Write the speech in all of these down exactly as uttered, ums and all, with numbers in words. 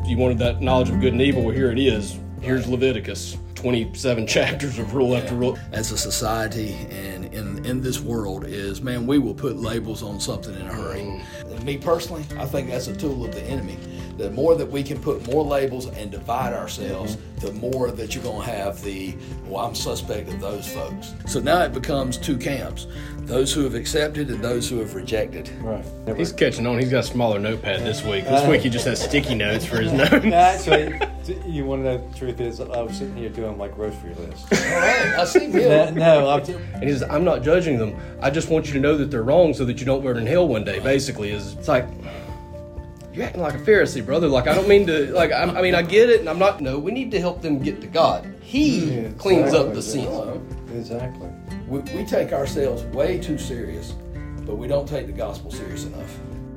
you wanted that knowledge of good and evil. Well, here it is. Here's Leviticus, twenty-seven chapters of rule yeah. after rule. As a society and in, in this world is, man, we will put labels on something in a hurry. Mm. Me personally, I think that's a tool of the enemy. The more that we can put more labels and divide ourselves, mm-hmm. the more that you're going to have the, well, I'm suspect of those folks. So now it becomes two camps, those who have accepted and those who have rejected. Right. Never. He's catching on. He's got a smaller notepad this week. This uh, week he just has sticky notes for his notes. Actually, you want to know the truth is, I was sitting here doing my grocery list. All right, I see him. No, no I'm and he says, I'm not judging them. I just want you to know that they're wrong so that you don't burn in hell one day, basically. Is It's like... You're acting like a Pharisee, brother. Like, I don't mean to, like, I, I mean, I get it, and I'm not, no, we need to help them get to God. He yeah, cleans exactly, up the sin. Exactly. We, we take ourselves way too serious, but we don't take the gospel serious enough.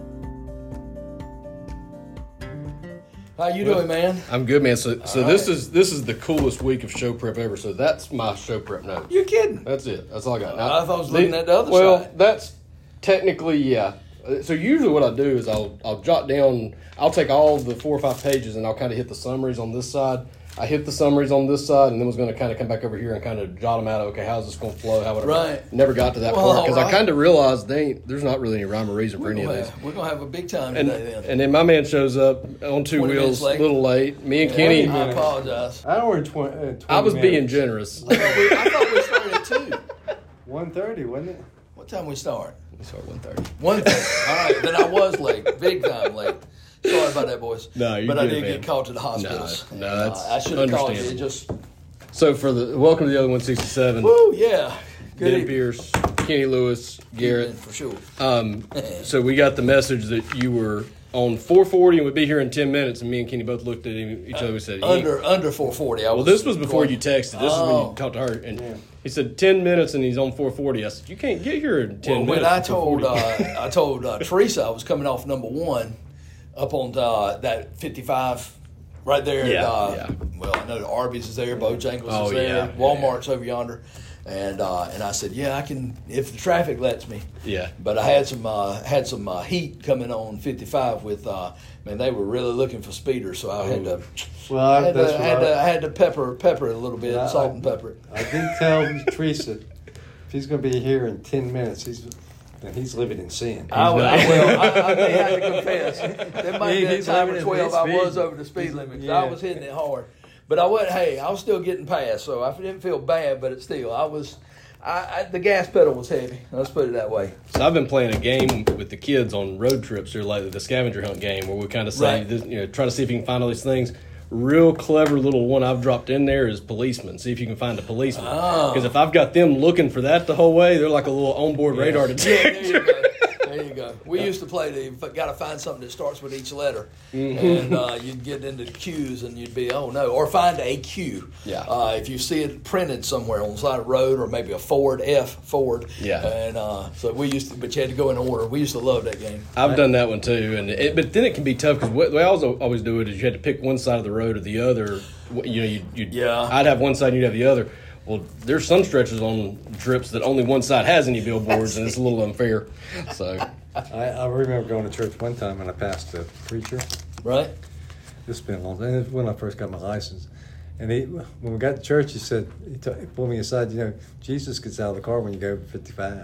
How you well, doing, man? I'm good, man. So, so this right. is this is the coolest week of show prep ever. So that's my show prep notes. You're kidding? That's it. That's all I got. Now, I thought I was looking the, at the other well, side. Well, that's technically, yeah. So usually what I do is I'll I'll jot down, I'll take all the four or five pages and I'll kind of hit the summaries on this side. I hit the summaries on this side and then was going to kind of come back over here and kind of jot them out. Okay, how's this going to flow? How would I right. Never got to that well, part because right. I kind of realized they ain't, there's not really any rhyme or reason we're for any of have, these. We're going to have a big time and, today then. And then my man shows up on two wheels, a little late. Me and yeah, Kenny. I apologize. I ordered twenty, uh, twenty I was minutes. being generous. I thought we, I thought we started at two. one thirty, wasn't it? What time we start? We start one thirty. one thirty. All right, then I was late. Big time late. Sorry about that, boys. No, you're But good, I did man. get called to the hospitals. No, no that's uh, I should have called you. It just. So for the welcome to the other one sixty-seven. Woo, yeah. Good. Ben Pierce, Kenny Lewis, Garrett. For sure. Um, so we got the message that you were on four forty and would be here in ten minutes, and me and Kenny both looked at each other and said, under under four forty. I well, was this was before going, you texted. This oh. is when you talked to her, and yeah. he said ten minutes, and he's on four forty. I said, you can't get here in ten well, minutes. When I told uh, I told uh, Teresa I was coming off number one up on uh, that fifty-five. Right there, yeah, uh, yeah. Well, I know the Arby's is there, Bojangles oh, is there, yeah, Walmart's yeah. over yonder, and uh, and I said, yeah, I can if the traffic lets me. Yeah. But I had some uh, had some uh, heat coming on fifty-five with, uh, man, they were really looking for speeders, so I had to, well, I, had, that's to, had, I, to I had to pepper pepper it a little bit, I, salt and pepper it. I did tell Teresa if he's going to be here in ten minutes, he's. And he's living in sin. I, I will. I, I may have to confess. There might be a time at twelve I was over the speed limit because yeah. I was hitting it hard. But I wasn't. Hey, I was still getting past, so I didn't feel bad. But it still, I was. I, I the gas pedal was heavy. Let's put it that way. So I've been playing a game with the kids on road trips here lately, the scavenger hunt game, where we kind of say, right. this, you know, try to see if you can find all these things. Real clever little one I've dropped in there is policeman. See if you can find a policeman. Because oh. if I've got them looking for that the whole way, they're like a little onboard yeah. radar detector. Yeah, there you go. There you go. We used to play the got to find something that starts with each letter, mm-hmm. and uh, you'd get into the Q's and you'd be oh no, or find a Q. Yeah. Uh, if you see it printed somewhere on the side of the road, or maybe a Ford F Ford. Yeah. And uh, so we used to, but you had to go in order. We used to love that game. I've done that one too, and it, but then it can be tough because what we always always do it is you had to pick one side of the road or the other. You know, you you'd, yeah. I'd have one side, and you'd have the other. Well, there's some stretches on trips that only one side has any billboards, and it's a little unfair. So, I, I remember going to church one time and I passed a preacher. Right. This has been a long time. It was when I first got my license. And he, when we got to church, he said, he, t- he pulled me aside, you know, Jesus gets out of the car when you go over fifty-five.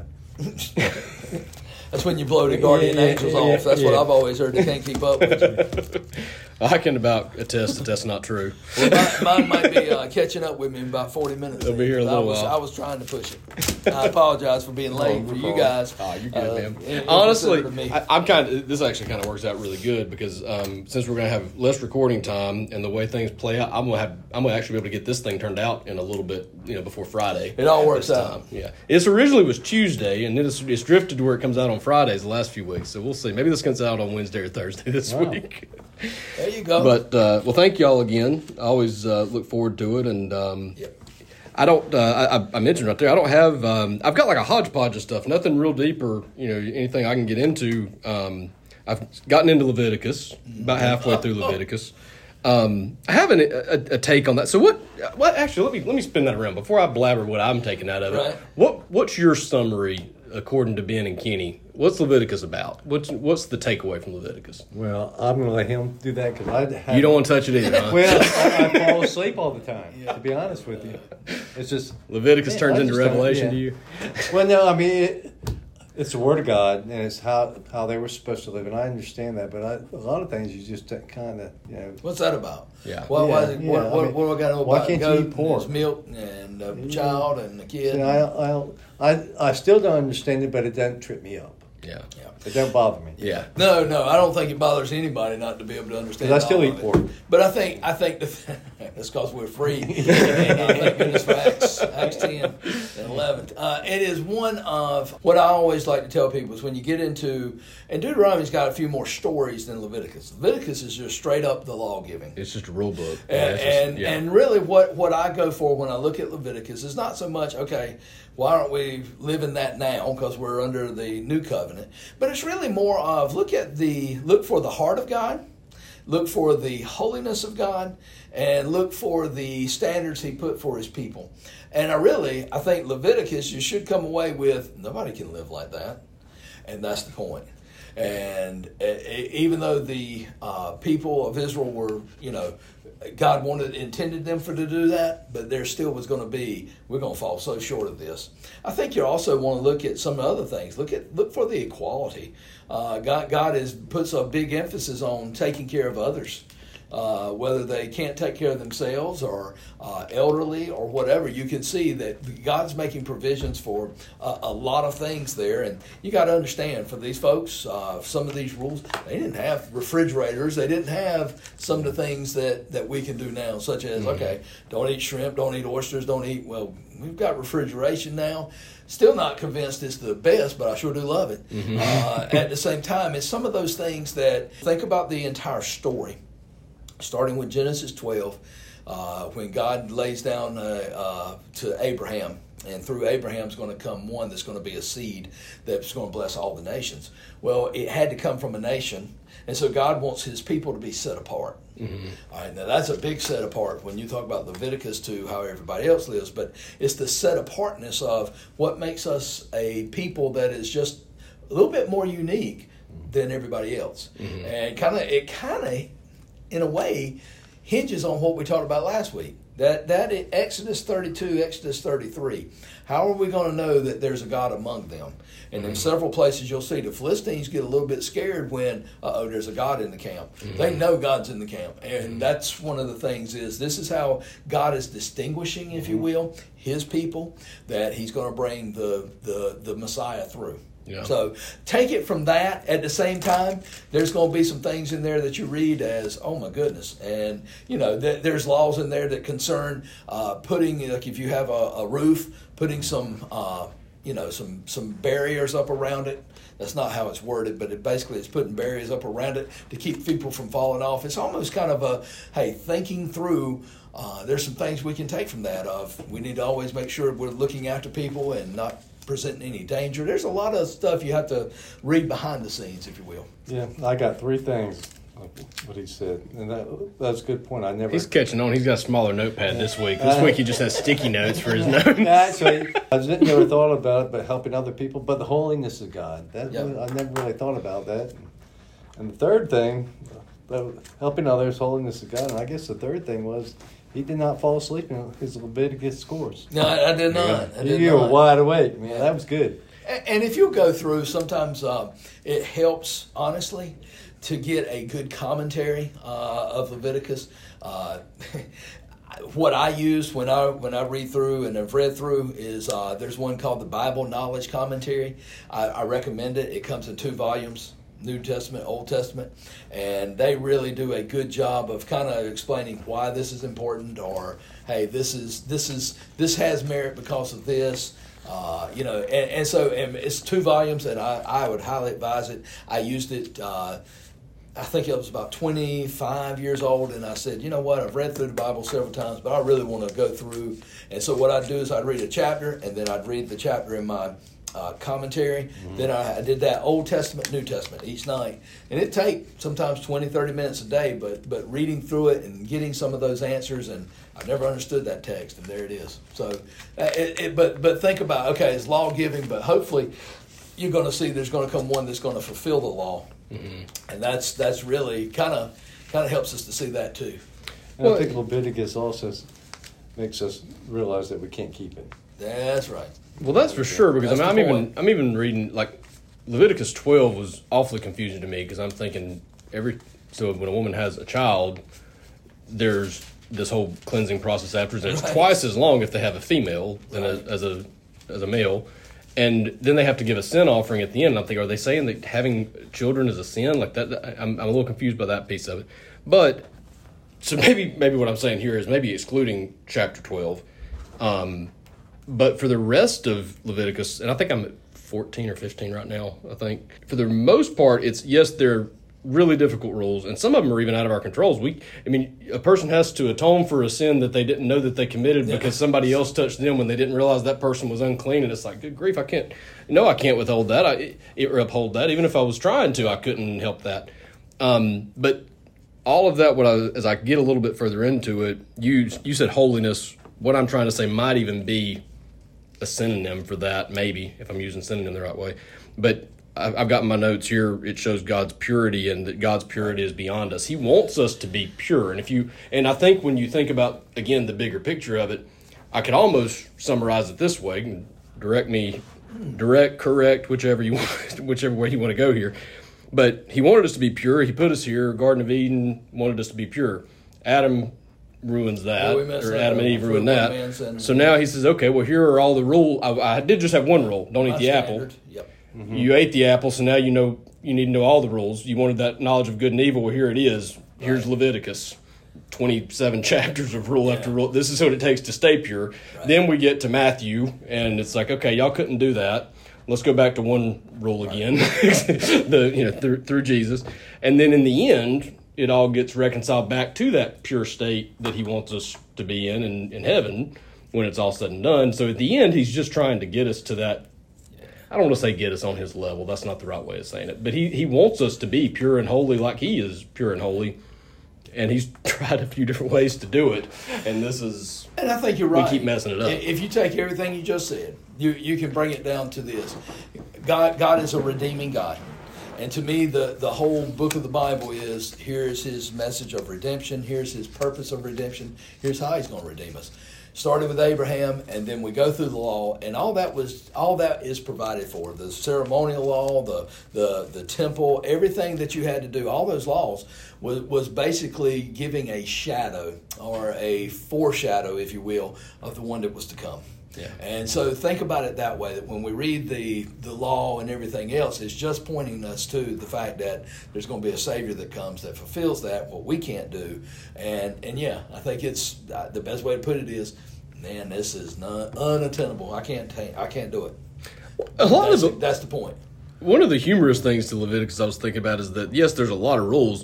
That's when you blow the guardian yeah, yeah, angels yeah, off. That's yeah. what I've always heard. They can't keep up with you. I can about attest that that's not true. Well, mine, mine might be uh, catching up with me in about forty minutes. They'll be here a little I was, while. I was trying to push it. I apologize for being late Oh, for you guys. Oh, you're good, uh, man. in- Honestly, in me. I, I'm kind of. This actually kind of works out really good because um, since we're going to have less recording time and the way things play out, I'm gonna have. I'm gonna actually be able to get this thing turned out in a little bit, you know, before Friday. It all works this out. time. Yeah, it's originally was Tuesday, and then it's, it's drifted to where it comes out on Fridays the last few weeks. So we'll see. Maybe this comes out on Wednesday or Thursday this Wow. week. There you go. But uh, well, thank y'all again. I always uh, look forward to it, and um, Yep. I don't. Uh, I, I mentioned right there. I don't have. Um, I've got like a hodgepodge of stuff. Nothing real deep or you know anything I can get into. Um, I've gotten into Leviticus about halfway through Leviticus. Um, I have an, a, a take on that. So what? What actually? Let me let me spin that around before I blabber what I'm taking out of it. Right. What What's your summary according to Ben and Kenny. What's Leviticus about? What's what's the takeaway from Leviticus? Well, I'm going to let him do that because I have, You don't want to touch it either, huh? Well, I, I fall asleep all the time. Yeah. To be honest with you, it's just Leviticus man, turns I into just don't- Revelation yeah. to you. Well, no, I mean it, it's the Word of God, and it's how how they were supposed to live, and I understand that. But I, a lot of things you just kind of you know. What's that about? Yeah. Well, Yeah, what, what, yeah, what, I what, mean, what do I got to know why about can't you goat eat pork? and milk and a child and a kid? See, I, I I I still don't understand it, but it doesn't trip me up. Yeah. Yeah. It don't bother me. Yeah. No, no, I don't think it bothers anybody not to be able to understand. 'Cause I still all eat of it. pork. But I think I think the, that's because we're free. Thank goodness for Acts, Acts ten and eleven. Uh, it is one of what I always like to tell people is when you get into, and Deuteronomy's got a few more stories than Leviticus. Leviticus is just straight up the law giving. It's just a rule book. And, Yeah, it's just- and, yeah. and really what, what I go for when I look at Leviticus is not so much, okay, why aren't we living that now because we're under the new covenant? But it's really more of look at the, look for the heart of God, look for the holiness of God, and look for the standards he put for his people. And I really, I think Leviticus, you should come away with, nobody can live like that. And that's the point. And uh, even though the uh, people of Israel were, you know, God wanted, intended them for to do that, but there still was going to be, we're going to fall so short of this. I think you also want to look at some other things. Look at, look for the equality. Uh, God, God is puts a big emphasis on taking care of others. Uh, whether they can't take care of themselves or uh, elderly or whatever, you can see that God's making provisions for uh, a lot of things there. And you got to understand, for these folks, uh, some of these rules, they didn't have refrigerators. They didn't have some of the things that, that we can do now, such as, mm-hmm. okay, don't eat shrimp, don't eat oysters, don't eat, well, we've got refrigeration now. Still not convinced it's the best, but I sure do love it. Mm-hmm. Uh, at the same time, it's some of those things that, think about the entire story. Starting with Genesis twelve, uh, when God lays down uh, uh, to Abraham, and through Abraham's going to come one that's going to be a seed that's going to bless all the nations. Well, it had to come from a nation, and so God wants his people to be set apart. Mm-hmm. All right, now that's a big set apart when you talk about Leviticus to how everybody else lives, but it's the set apartness of what makes us a people that is just a little bit more unique than everybody else. Mm-hmm. And kind of it kind of in a way, hinges on what we talked about last week. That that in Exodus thirty-two, Exodus thirty-three. How are we going to know that there's a God among them? And mm-hmm. in several places you'll see the Philistines get a little bit scared when, uh-oh, there's a God in the camp. Mm-hmm. They know God's in the camp. And mm-hmm. that's one of the things is this is how God is distinguishing, if mm-hmm. you will, his people, that he's going to bring the, the, the Messiah through. Yeah. So take it from that. At the same time, there's going to be some things in there that you read as, oh my goodness. And, you know, th- there's laws in there that concern uh, putting, like if you have a, a roof, putting some, uh, you know, some, some barriers up around it. That's not how it's worded, but it basically it's putting barriers up around it to keep people from falling off. It's almost kind of a, hey, thinking through, uh, there's some things we can take from that of we need to always make sure we're looking after people and not presenting any danger. There's a lot of stuff you have to read behind the scenes, if you will. Yeah, I got three things, like what he said, and that that's a good point. I never. He's catching on. He's got a smaller notepad yeah. this week. This uh, week he just has sticky notes for his notes. Actually, I just never thought about it, but helping other people, but the holiness of God. That yep. I never really thought about that. And the third thing, helping others, holiness of God. And I guess the third thing was. He did not fall asleep in his Leviticus course. No, I, I did not. Yeah. I did you not. were wide awake, man. That was good. And, and if you go through, sometimes uh, it helps, honestly, to get a good commentary uh, of Leviticus. Uh, what I use when I when I read through and have read through is uh, there's one called the Bible Knowledge Commentary. I, I recommend it. It comes in two volumes. New Testament, Old Testament, and they really do a good job of kind of explaining why this is important, or hey, this is this is this has merit because of this, uh, you know. And, and so and it's two volumes, and I, I would highly advise it. I used it. Uh, I think it was about twenty-five years old, and I said, you know what? I've read through the Bible several times, but I really want to go through. And so what I'd do is I'd read a chapter, and then I'd read the chapter in my uh, commentary. Mm-hmm. Then I, I did that Old Testament, New Testament each night. And it take sometimes twenty, thirty minutes a day, but but reading through it and getting some of those answers, and I've never understood that text, and there it is. So, uh, it, it, but but think about, okay, it's law giving, but hopefully you're going to see there's going to come one that's going to fulfill the law. Mm-hmm. And that's that's really kind of kind of helps us to see that too. And I think Leviticus also makes us realize that we can't keep it. That's right. Well, that's for sure, because That's I mean, I'm the even point. I'm even reading like Leviticus twelve was awfully confusing to me, because I'm thinking every so when a woman has a child, there's this whole cleansing process afterwards, and it's Right. twice as long if they have a female than Right. a, as a as a male, and then they have to give a sin offering at the end. And I'm thinking, are they saying that having children is a sin? Like that, I'm I'm a little confused by that piece of it. But so maybe maybe what I'm saying here is maybe excluding chapter twelve. Um, But for the rest of Leviticus, and I think I'm at fourteen or fifteen right now, I think. For the most part, it's, yes, they're really difficult rules, and some of them are even out of our controls. We, I mean, a person has to atone for a sin that they didn't know that they committed Yeah. because somebody else touched them when they didn't realize that person was unclean, and it's like, good grief, I can't, no, I can't withhold that, I, it, or uphold that. Even if I was trying to, I couldn't help that. Um, but all of that, what I, as I get a little bit further into it, you you said holiness. What I'm trying to say might even be a synonym for that, maybe, if I'm using synonym the right way. But I've got in my notes here, it shows God's purity, and that God's purity is beyond us. He wants us to be pure. And if you, and I think when you think about, again, the bigger picture of it, I could almost summarize it this way. Direct me, direct, correct, whichever you want, whichever way you want to go here. But he wanted us to be pure. He put us here. Garden of Eden wanted us to be pure. Adam ruins that, Yeah, we messed or that Adam up. and Eve ruined Fruit of that. one man's sin. So now he says, okay, well, here are all the rules. I, I did just have one rule. Don't eat My the apple. standard. Yep. Mm-hmm. You ate the apple, so now you know you need to know all the rules. You wanted that knowledge of good and evil. Well, here it is. Here's Right. Leviticus. twenty-seven chapters of rule Yeah. after rule. This is what it takes to stay pure. Right. Then we get to Matthew, and it's like, okay, y'all couldn't do that. Let's go back to one rule again, the you know through, through Jesus, and then in the end, it all gets reconciled back to that pure state that He wants us to be in, in in heaven when it's all said and done. So at the end, He's just trying to get us to that. I don't want to say get us on His level. That's not the right way of saying it. But He He wants us to be pure and holy, like He is pure and holy. And He's tried a few different ways to do it, and this is. And I think you're right. We keep messing it up. If you take everything you just said, you you can bring it down to this: God God is a redeeming God, and to me, the the whole book of the Bible is here's His message of redemption, here's His purpose of redemption, here's how He's going to redeem us. Started with Abraham, and then we go through the law, and all that was all that is provided for. The ceremonial law, the the the temple, everything that you had to do, all those laws was was basically giving a shadow or a foreshadow, if you will, of the one that was to come. Yeah. And so think about it that way, that when we read the, the law and everything else, it's just pointing us to the fact that there's going to be a Savior that comes that fulfills that, what we can't do. And, and yeah, I think it's uh, the best way to put it is, man, this is non, unattainable. I can't ta- I can't do it. A lot That's, of the, that's the point. one of the humorous things to Leviticus I was thinking about is that, yes, there's a lot of rules,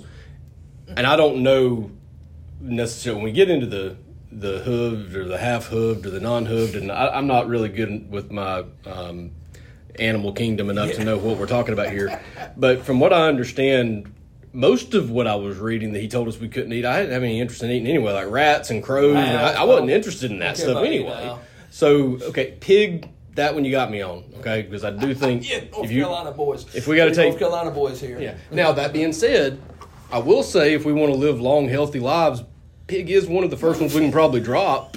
and I don't know necessarily, when we get into the the hooved or the half hooved or the non hooved, and I, I'm not really good with my um, animal kingdom enough Yeah. to know what we're talking about here. But from what I understand, most of what I was reading that he told us we couldn't eat, I didn't have any interest in eating anyway, like rats and crows. And I, I wasn't interested in that Okay, stuff about you anyway. now. So, okay, pig, that one you got me on, okay? Because I do think Yeah, North if you, Carolina boys. if we gotta Three take- North Carolina boys here. yeah. Now, that being said, I will say if we want to live long, healthy lives, pig is one of the first ones we can probably drop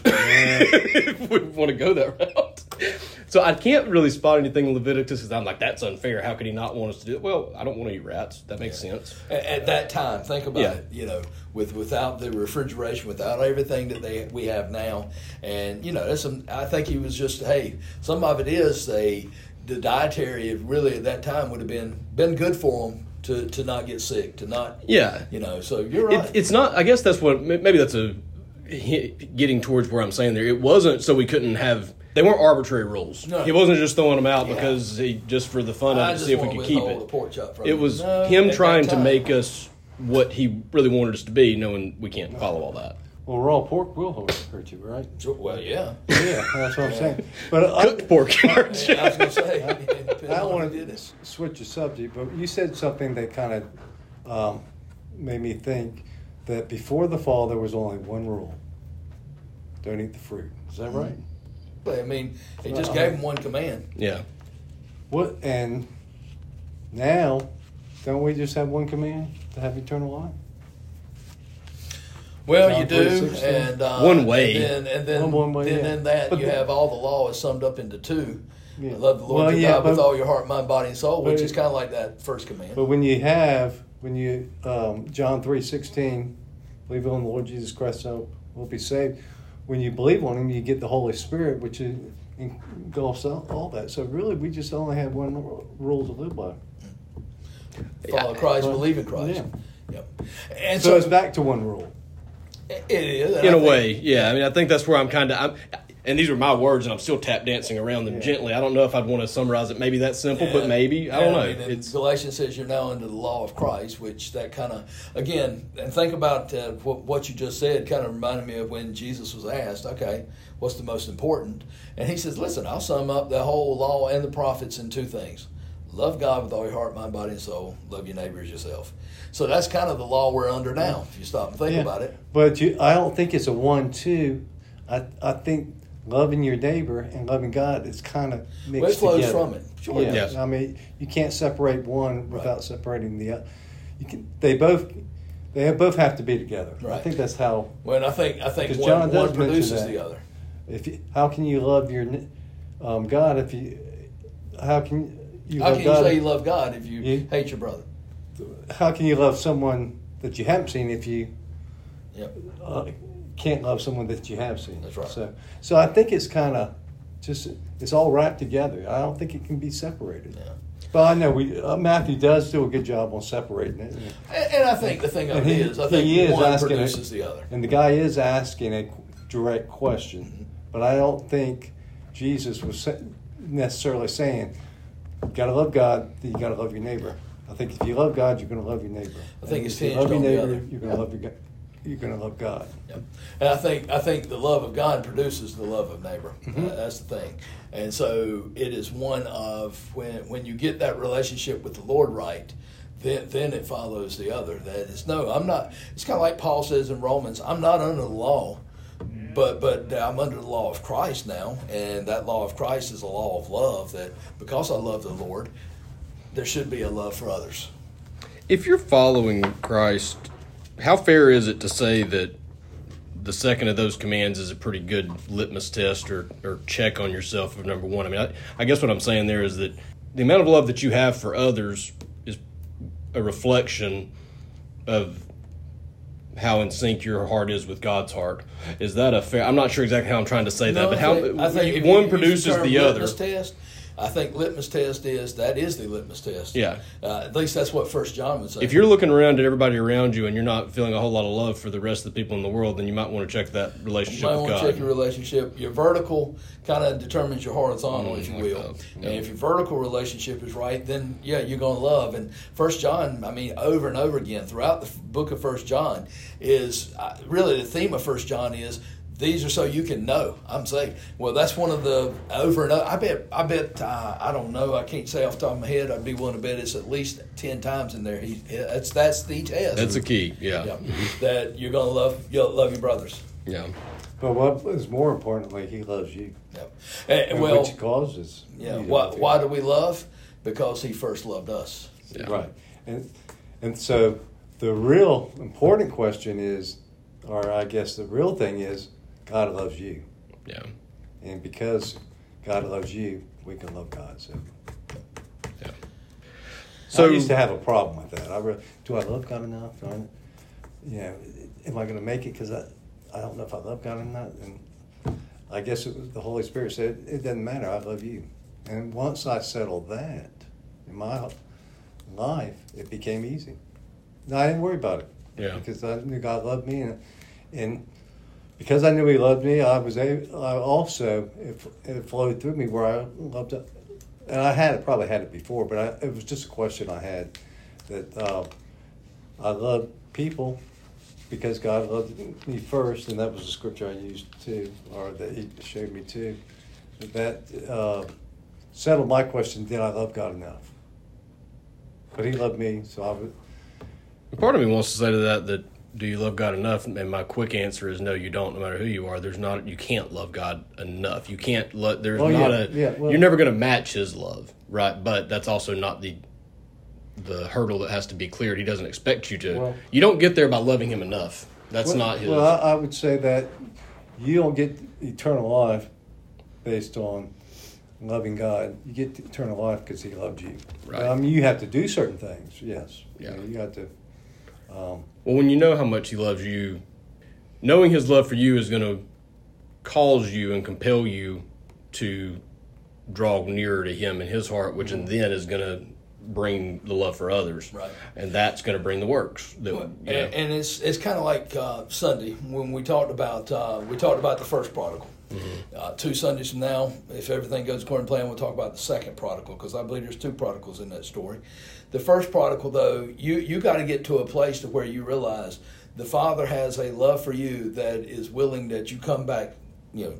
if we want to go that route. So I can't really spot anything in Leviticus because I'm like, that's unfair. How could he not want us to do it? Well, I don't want to eat rats. That makes sense. At, at that time, think about Yeah. it. You know, with without the refrigeration, without everything that they we have now, and you know, that's some. I think he was just hey. Some of it is a the dietary. Really, at that time would have been been good for them to to not get sick, to not Yeah. you know. So you're right. It, it's not, I guess that's what, maybe that's a, getting towards where I'm saying there. It wasn't so we couldn't have, they weren't arbitrary rules. No. He wasn't just throwing them out Yeah. because he, just for the fun of I it to just see if we want could to keep withhold the it. pork chop from It you. was No, him at trying that to time. make us what he really wanted us to be, knowing we can't follow all that. Well, raw pork will hurt hurt you, right? Sure, well, yeah. Yeah, that's what I'm saying. But I, Cooked pork hurts. I was going to say, I depends don't on want who to did it. switch the subject, but you said something that kind of um, made me think that before the fall there was only one rule: don't eat the fruit. Is that right? I mean, he just Well, gave him one command. Yeah. What? And now, don't we just have one command to have eternal life? Well, John you do, three sixteen. and uh, One way. and then and then, One- one way, then yeah. in that But you the- have all the law is summed up into two. Yeah. Love the Lord Well, your yeah, God with but- all your heart, mind, body, and soul, which but- is kind of like that first command. But when you have, when you, um, John three sixteen, believe on the Lord Jesus Christ, so will be saved. When you believe on Him, you get the Holy Spirit, which is, engulfs all, all that. So really, we just only have one rule to live by. Follow Christ, Right. believe in Christ. Yeah. Yep. And So, so, it's back to one rule. it is and In I a think- way, yeah. I mean, I think that's where I'm kind of. And these are my words, and I'm still tap dancing around them Yeah. gently. I don't know if I'd want to summarize it maybe that simple, but Yeah. maybe I don't Yeah, know. mean, and It's Galatians says you're now under the law of Christ, which that kind of again, and think about uh, what, what you just said. Kind of reminded me of when Jesus was asked, "Okay, what's the most important?" And he says, "Listen, I'll sum up the whole law and the prophets in two things: love God with all your heart, mind, body, and soul. Love your neighbor as yourself." So that's kind of the law we're under now. If you stop and think Yeah. about it, But you, I don't think it's a one-two. I I think loving your neighbor and loving God is kind of mixed well, it flows together. from it. Sure, Yeah. Yes. I mean, you can't separate one without separating the other. You can. They both. They both have to be together. I Right. think that's how. Well, and I think I think 'Cause one, John does one mention produces that. the other. If you, how can you love your um, God if you? How can you How love can you God? say you love God if you Yeah. hate your brother? How can you love someone that you haven't seen if you Yep. uh, can't love someone that you have seen? That's right. So, so I think it's kind of just it's all wrapped together. I don't think it can be separated. Yeah. But I know we uh, Matthew does do a good job on separating it, And, and I think the thing of And it he- is, I think he is one asking it. produces the other. and the guy is asking a direct question. Mm-hmm. But I don't think Jesus was sa- necessarily saying, "You got to love God, then you got to love your neighbor." I think if you love God, you're going to love your neighbor. I think And it's if you hinged love your on the neighbor, other. you're going to love your go- you're going to love God. Yep. And I think I think the love of God produces the love of neighbor. Mm-hmm. Uh, that's the thing. And so it is one of when when you get that relationship with the Lord right, then then it follows the other. That is no, I'm not. It's kind of like Paul says in Romans, I'm not under the law. But but I'm under the law of Christ now, and that law of Christ is a law of love. That because I love the Lord, there should be a love for others. if you're following Christ, how fair is it to say that the second of those commands is a pretty good litmus test or, or check on yourself of number one? I mean, I, I guess what I'm saying there is that the amount of love that you have for others is a reflection of how in sync your heart is with God's heart. Is that a fair? I'm not sure exactly how I'm trying to say that, No, but I how think, I think if one you produces use the, term the other. litmus test, I think litmus test is that is the litmus test. Yeah. Uh, at least that's what First John would say. If you're looking around at everybody around you and you're not feeling a whole lot of love for the rest of the people in the world, then you might want to check that you relationship might with want to God. check your relationship. Your vertical kind of determines your horizontal, Mm, if you like will. that. And Yeah. if your vertical relationship is right, then yeah, you're going to love. And First John, I mean, over and over again throughout the f- book of First John is uh, really the theme of First John is these are so you can know I'm saved. Well, that's one of the over and over. I bet. I bet. Uh, I don't know. I can't say off the top of my head. I'd be willing to bet it's at least ten times in there. He, that's that's the test. That's a key. Yeah. Yeah, that you're going to love. You'll love your brothers. Yeah. But what is more importantly, he loves you. Yep. And, And well, which causes yeah. you to Why, love him. why do we love? Because he first loved us. Yeah. Right. And and so the real important question is, or I guess the real thing is, God loves you. Yeah. And because God loves you, we can love God. So, Yeah. so I used to have a problem with that. I re- do I love God enough? Do I, you know, am I going to make it? Because I, I don't know if I love God or not. And I guess it was the Holy Spirit said, it doesn't matter. I love you. And once I settled that in my life, it became easy. No, I didn't worry about it. Yeah. Because I knew God loved me, and and because I knew He loved me, I was able. I also it, it flowed through me where I loved it, and I had it probably had it before, but I, it was just a question I had that uh, I love people because God loved me first, and that was the scripture I used too, or that He showed me too. That uh, settled my question: did I love God enough? But He loved me, so I would. Part of me wants to say to that that do you love God enough? And my quick answer is no, you don't. No matter who you are, there's not. You can't love God enough. You can't. Lo- there's well, not yeah, a. Yeah, well, you're never going to match His love, right? But that's also not the the hurdle that has to be cleared. He doesn't expect you to. Well, you don't get there by loving Him enough. That's well, not His. Well, I, I would say that you don't get eternal life based on loving God. You get eternal life because He loved you. Right. I mean, you have to do certain things. Yes. Yeah. You know, you have to. Um, well, when you know how much He loves you, knowing His love for you is going to cause you and compel you to draw nearer to Him in His heart, which mm-hmm. then is going to bring the love for others, right? And that's going to bring the works. That, well, you know. and, and it's it's kind of like uh, Sunday when we talked about uh, we talked about the first prodigal. Mm-hmm. Uh, two Sundays from now, if everything goes according to plan, we'll talk about the second prodigal, because I believe there's two prodigals in that story. The first prodigal, though, you you got to get to a place to where you realize the Father has a love for you that is willing that you come back. You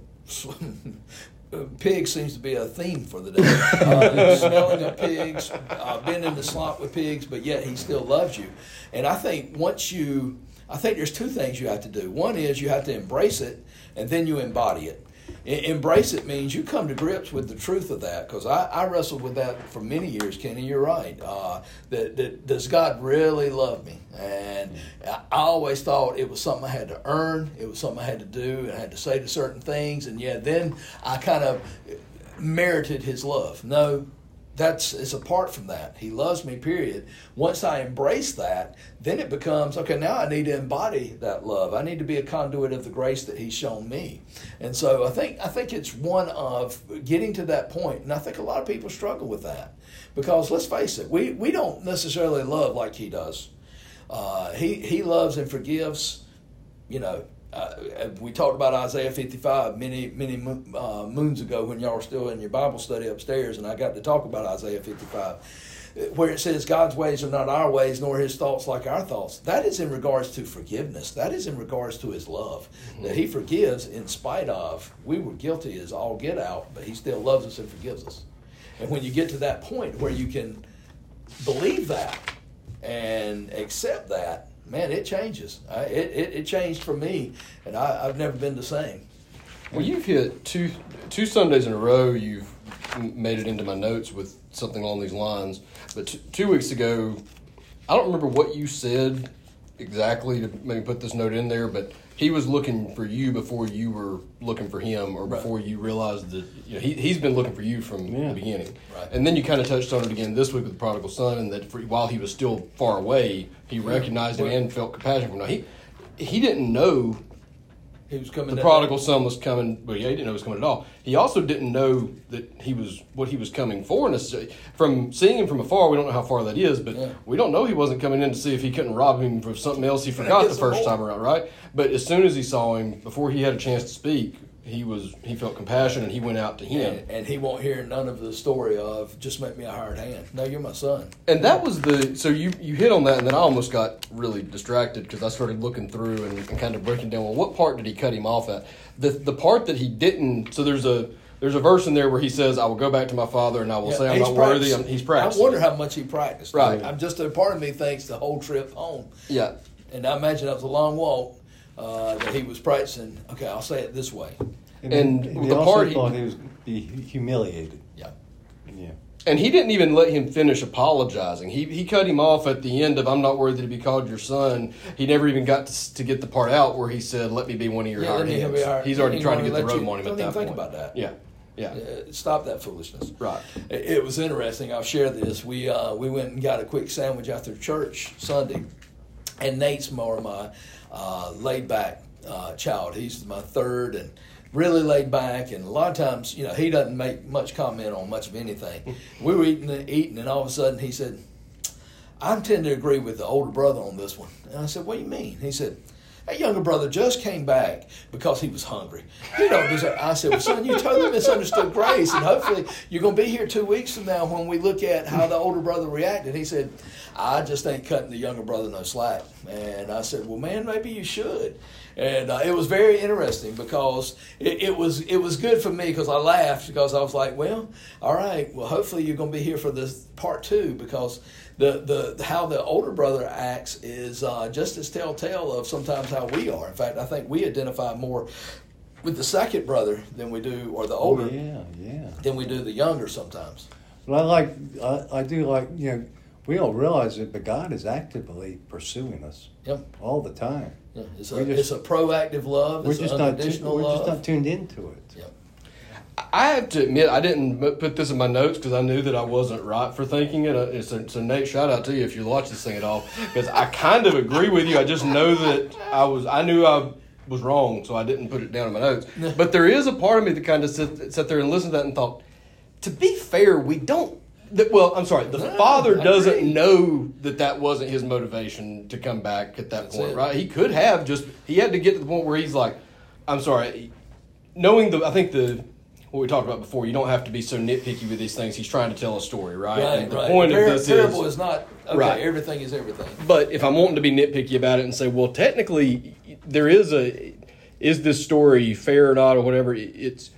know, pig seems to be a theme for the day. Uh, smelling of pigs, uh, been in the slop with pigs, but yet He still loves you. And I think once you, I think there's two things you have to do. One is you have to embrace it, and then you embody it. Embrace it means you come to grips with the truth of that, because I, I wrestled with that for many years, Kenny. You're right. Uh, that, that does God really love me? And I always thought it was something I had to earn. It was something I had to do, and I had to say to certain things. And yeah, then I kind of merited His love. No, that's it's apart from that. He loves me, period. Once I embrace that, then it becomes, okay, now I need to embody that love. I need to be a conduit of the grace that He's shown me. And so I think I think it's one of getting to that point, and I think a lot of people struggle with that. Because let's face it, we, we don't necessarily love like He does. Uh, he, he loves and forgives, you know. Uh, we talked about Isaiah fifty-five many, many uh, moons ago when y'all were still in your Bible study upstairs, and I got to talk about Isaiah fifty-five, where it says, God's ways are not our ways, nor His thoughts like our thoughts. That is in regards to forgiveness. That is in regards to His love. Mm-hmm. That He forgives in spite of, we were guilty as all get out, but He still loves us and forgives us. And when you get to that point where you can believe that and accept that, man, it changes. I, it, it it changed for me, and I, I've never been the same. Well, you've hit two two Sundays in a row. You've made it into my notes with something along these lines. But t- two weeks ago, I don't remember what you said exactly to maybe put this note in there, but He was looking for you before you were looking for Him, or before right. you realized that you know, he, He's been looking for you from yeah. the beginning. Right. And then you kind of touched on it again this week with the prodigal son, and that for, while he was still far away, He recognized yeah. him and felt compassion for him. Now, he, he didn't know he was coming. The prodigal son was coming. Well, yeah, he didn't know he was coming at all. He also didn't know that he was what he was coming for necessarily. From seeing him from afar, we don't know how far that is, but yeah. we don't know he wasn't coming in to see if he couldn't rob him for something else he forgot the first time around, right? But as soon as he saw him, before he had a chance to speak, he was he felt compassion and he went out to him. And, and he won't hear none of the story of just make me a hired hand. No, you're my son. And that was the so you you hit on that, and then I almost got really distracted because I started looking through and, and kind of breaking down. Well, what part did he cut him off at? The the part that he didn't. So there's a there's a verse in there where he says, "I will go back to my father and I will yeah, say I'm not worthy." I'm, he's practicing. I wonder how much he practiced. Right. I'm just a part of me thinks the whole trip home. Yeah. And I imagine that was a long walk uh, that he was practicing. Okay, I'll say it this way. And, and he the also part thought he, he was be humiliated. Yeah, yeah. And he didn't even let him finish apologizing. He he cut him off at the end of "I'm not worthy to be called your son." He never even got to, to get the part out where he said, "Let me be one of your yeah, hired hands." Our, He's already trying to get the robe you, on him don't at that even think point. About that. Yeah, yeah. Uh, stop that foolishness. Right. It, it was interesting. I'll share this. We uh, we went and got a quick sandwich after church Sunday, and Nate's more my uh, laid back uh, child. He's my third and. Really laid back, and a lot of times, you know, he doesn't make much comment on much of anything. We were eating and eating, and all of a sudden he said, I tend to agree with the older brother on this one. And I said, what do you mean? He said, That younger brother just came back because he was hungry. You know, I said, well, son, you totally misunderstood grace, and hopefully you're going to be here two weeks from now when we look at how the older brother reacted. He said, I just ain't cutting the younger brother no slack. And I said, well, man, maybe you should. And uh, it was very interesting because it, it was it was good for me because I laughed because I was like, well, all right, well, hopefully you're going to be here for this part two because the, the how the older brother acts is uh, just as telltale of sometimes how we are. In fact, I think we identify more with the second brother than we do, or the older, oh, yeah, yeah. than we do the younger sometimes. But I like, I, I do like, you know, we don't realize it, but God is actively pursuing us. Yep. All the time. Yeah, it's, a, just, it's a proactive love. We're It's just an not. unconditional We're love. just not tuned into it. Yep. I have to admit, I didn't put this in my notes because I knew that I wasn't right for thinking it. So, so Nate, shout out to you if you watch this thing at all, because I kind of agree with you. I just know that I was, I knew I was wrong, so I didn't put it down in my notes. But there is a part of me that kind of sat, sat there and listened to that and thought, to be fair, we don't. The, well, I'm sorry. The No, father I doesn't agree. know that that wasn't his motivation to come back at that That's point, it. right? He could have just. He had to get to the point where he's like, I'm sorry. Knowing the, I think the what we talked about before. You don't have to be so nitpicky with these things. He's trying to tell a story, right? Right, and the right. point Par- of this parable is, is not okay. Right. Everything is everything. But if I'm wanting to be nitpicky about it and say, well, technically, there is a, is this story fair or not or whatever? It's.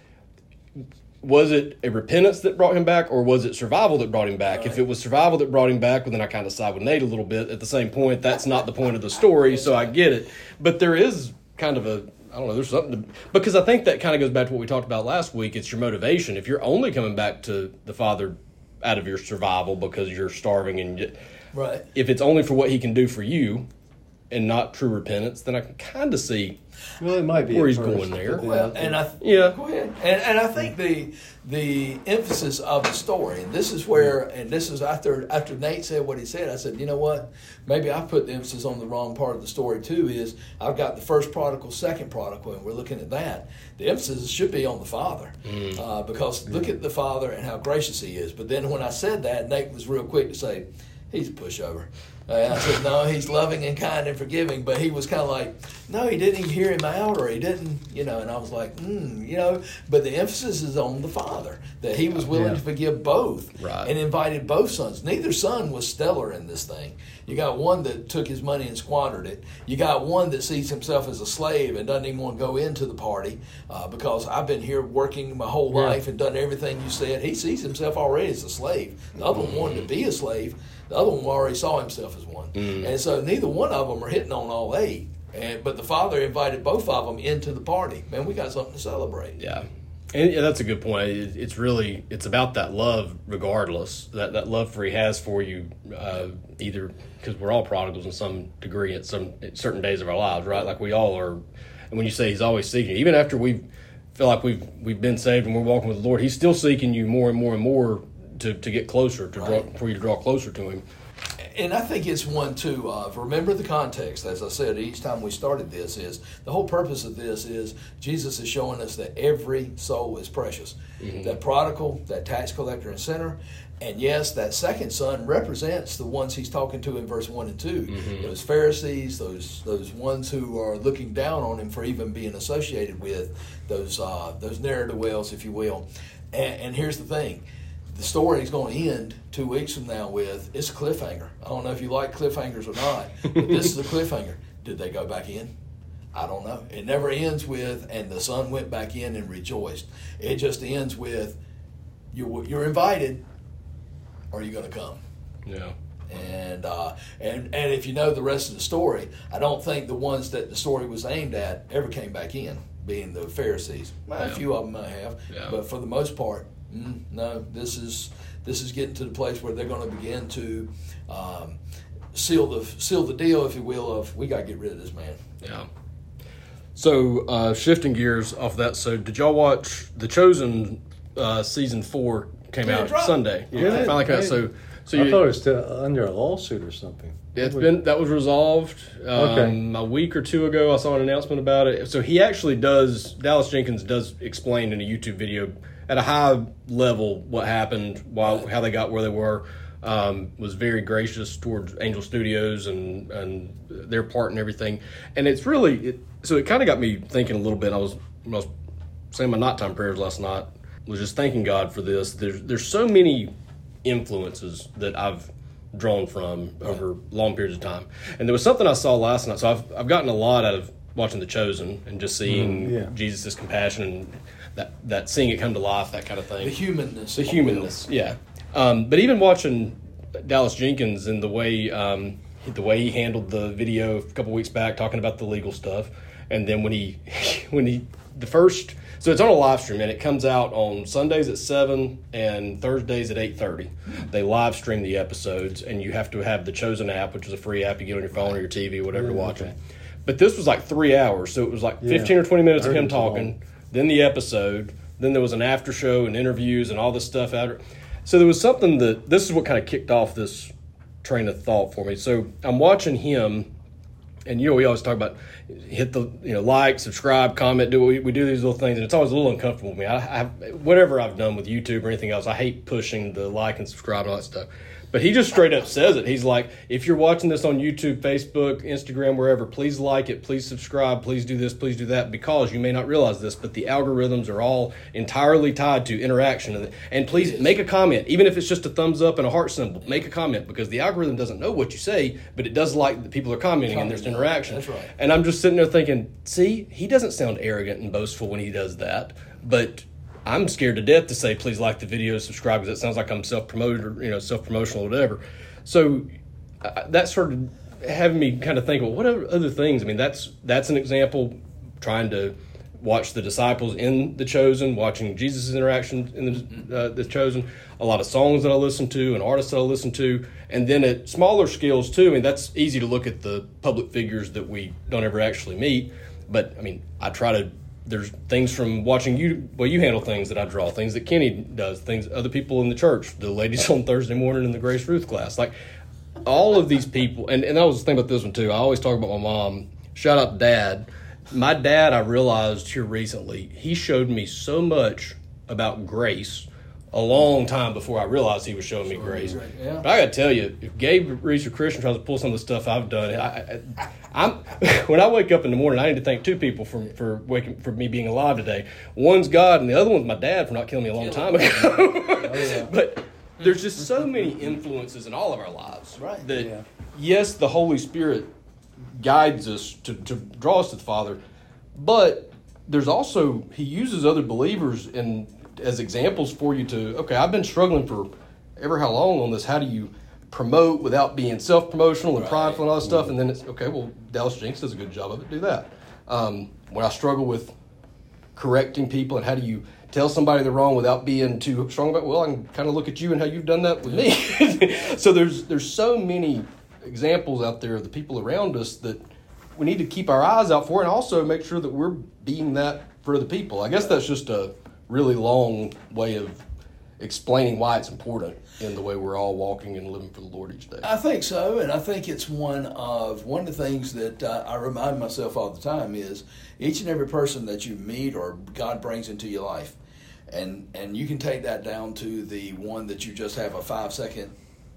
Was it a repentance that brought him back, or was it survival that brought him back? Right. If it was survival that brought him back, well, then I kind of side with Nate a little bit. At the same point, that's not the point of the story, so I get it. But there is kind of a, I don't know, there's something to, because I think that kind of goes back to what we talked about last week. It's your motivation. If you're only coming back to the Father out of your survival because you're starving, and you, Right. if it's only for what He can do for you and not true repentance, then I can kind of see Well, it might be where at he's first, going there. but then Well, I think- and I Yeah. go ahead, and and I think the the emphasis of the story, and this is where, and this is after after Nate said what he said, I said, you know what, maybe I put the emphasis on the wrong part of the story too. Is I've got the first prodigal, second prodigal, and we're looking at that. The emphasis should be on the father, Mm. uh, because look at the father and how gracious he is. But then when I said that, Nate was real quick to say, he's a pushover. And I said, no, he's loving and kind and forgiving. But he was kind of like, no, he didn't even hear him out, or he didn't, you know. And I was like, hmm, you know. But the emphasis is on the father, that he was willing Yeah. to forgive both, Right. and invited both sons. Neither son was stellar in this thing. You got one that took his money and squandered it. You got one that sees himself as a slave and doesn't even want to go into the party uh, because I've been here working my whole Yeah. life and done everything you said. He sees himself already as a slave. The other one wanted to be a slave. The other one already saw himself as one. Mm. And so neither one of them are hitting on all eight. And, but the father invited both of them into the party. Man, we got something to celebrate. Yeah. And yeah, that's a good point. It, it's really, it's about that love regardless, that, that love for He has for you, uh, either, because we're all prodigals in some degree at some at certain days of our lives, right? Like we all are. And when you say He's always seeking you, even after we feel like we've we've been saved and we're walking with the Lord, He's still seeking you more and more and more to, to get closer, to draw, Right. for you to draw closer to Him. And I think it's one to uh, remember the context. As I said, each time we started this, is the whole purpose of this is Jesus is showing us that every soul is precious. Mm-hmm. That prodigal, that tax collector and sinner, and yes, that second son represents the ones He's talking to in verse one and two. Mm-hmm. Those Pharisees, those those ones who are looking down on Him for even being associated with those uh, those ne'er-do-wells, if you will. And, and here's the thing. The story is going to end two weeks from now with, it's a cliffhanger. I don't know if you like cliffhangers or not, but this is a cliffhanger. Did they go back in? I don't know. It never ends with, and the son went back in and rejoiced. It just ends with, you're, you're invited, are you going to come? Yeah. And, uh, and and if you know the rest of the story, I don't think the ones that the story was aimed at ever came back in, being the Pharisees. Well, Yeah. a few of them may have, Yeah. but for the most part, mm, no. This is this is getting to the place where they're going to begin to um, seal the seal the deal, if you will, of we got to get rid of this man. Yeah. So, uh, shifting gears off that, so did y'all watch The Chosen uh, season four came Yeah, out drop. Sunday? Yeah, it finally came out. yeah. So, so I you, thought it was still under a lawsuit or something. it's been that was resolved um, Okay. a week or two ago. I saw an announcement about it. So he actually does. Dallas Jenkins does explain in a YouTube video at a high level what happened, why, how they got where they were. um, was very gracious towards Angel Studios and, and their part and everything. And it's really, it, so it kind of got me thinking a little bit. I was, when I was saying my nighttime prayers last night, was just thanking God for this. There's, there's so many influences that I've drawn from over long periods of time. And there was something I saw last night. So I've, I've gotten a lot out of watching The Chosen and just seeing mm, yeah. Jesus' compassion and that, that seeing it come to life, that kind of thing. The humanness. The humanness, yeah. Um, but even watching Dallas Jenkins and the way um, the way he handled the video a couple weeks back, talking about the legal stuff, and then when he when he the first so it's on a live stream and it comes out on Sundays at seven and Thursdays at eight thirty. They live stream the episodes, and you have to have the Chosen app, which is a free app you get on your phone or your T V, whatever yeah, you're watching. Okay. But this was like three hours, so it was like fifteen yeah. or twenty minutes of him talking, then the episode, then there was an after show and interviews and all this stuff out. So there was something that, this is what kind of kicked off this train of thought for me. So I'm watching him, and you know, we always talk about hit the, you know, like, subscribe, comment, do we, we do these little things, and it's always a little uncomfortable with me. I, I whatever I've done with YouTube or anything else, I hate pushing the like and subscribe and all that stuff. But he just straight up says it. He's like, if you're watching this on YouTube, Facebook, Instagram, wherever, please like it, please subscribe, please do this, please do that, because you may not realize this, but the algorithms are all entirely tied to interaction. And please make a comment, even if it's just a thumbs up and a heart symbol. Make a comment, because the algorithm doesn't know what you say, but it does like that people are commenting and there's interaction. That's right. And I'm just sitting there thinking, see, he doesn't sound arrogant and boastful when he does that, but I'm scared to death to say, please like the video, subscribe, because it sounds like I'm self-promoted or, you know, self-promotional or whatever. So uh, that started having me kind of think, well, what other things? I mean, that's that's an example, trying to watch the disciples in The Chosen, watching Jesus' interactions in the, uh, the Chosen, a lot of songs that I listen to and artists that I listen to. And then at smaller scales, too. I mean, that's easy to look at the public figures that we don't ever actually meet. But, I mean, I try to There's things from watching you, well, you handle things that I draw, things that Kenny does, things other people in the church, the ladies on Thursday morning in the Grace Ruth class. Like, all of these people, and, and I was thinking about this one too. I always talk about my mom. Shout out to Dad. My dad, I realized here recently, he showed me so much about grace a long time before I realized he was showing me sure, grace. Right, yeah. But I got to tell you, if Gabe Reese or Christian tries to pull some of the stuff I've done, I, I, I'm when I wake up in the morning, I need to thank two people for for waking for me being alive today. One's God, and the other one's my dad for not killing me a long time ago. Oh, yeah. But there's just so many influences in all of our lives, right? That yeah. yes, the Holy Spirit guides us to, to draw us to the Father, but there's also He uses other believers in. as examples for you to, okay, I've been struggling for ever how long on this. How do you promote without being self-promotional and right. prideful and all that stuff? Mm-hmm. And then it's, okay, well, Dallas Jenkins does a good job of it. Do that. Um, when I struggle with correcting people and how do you tell somebody they're wrong without being too strong about, well, I can kind of look at you and how you've done that with me. So there's there's so many examples out there of the people around us that we need to keep our eyes out for and also make sure that we're being that for other people. I guess that's just a really long way of explaining why it's important in the way we're all walking and living for the Lord each day. I think so, and I think it's one of one of the things that uh, I remind myself all the time is each and every person that you meet or God brings into your life, and and you can take that down to the one that you just have a five second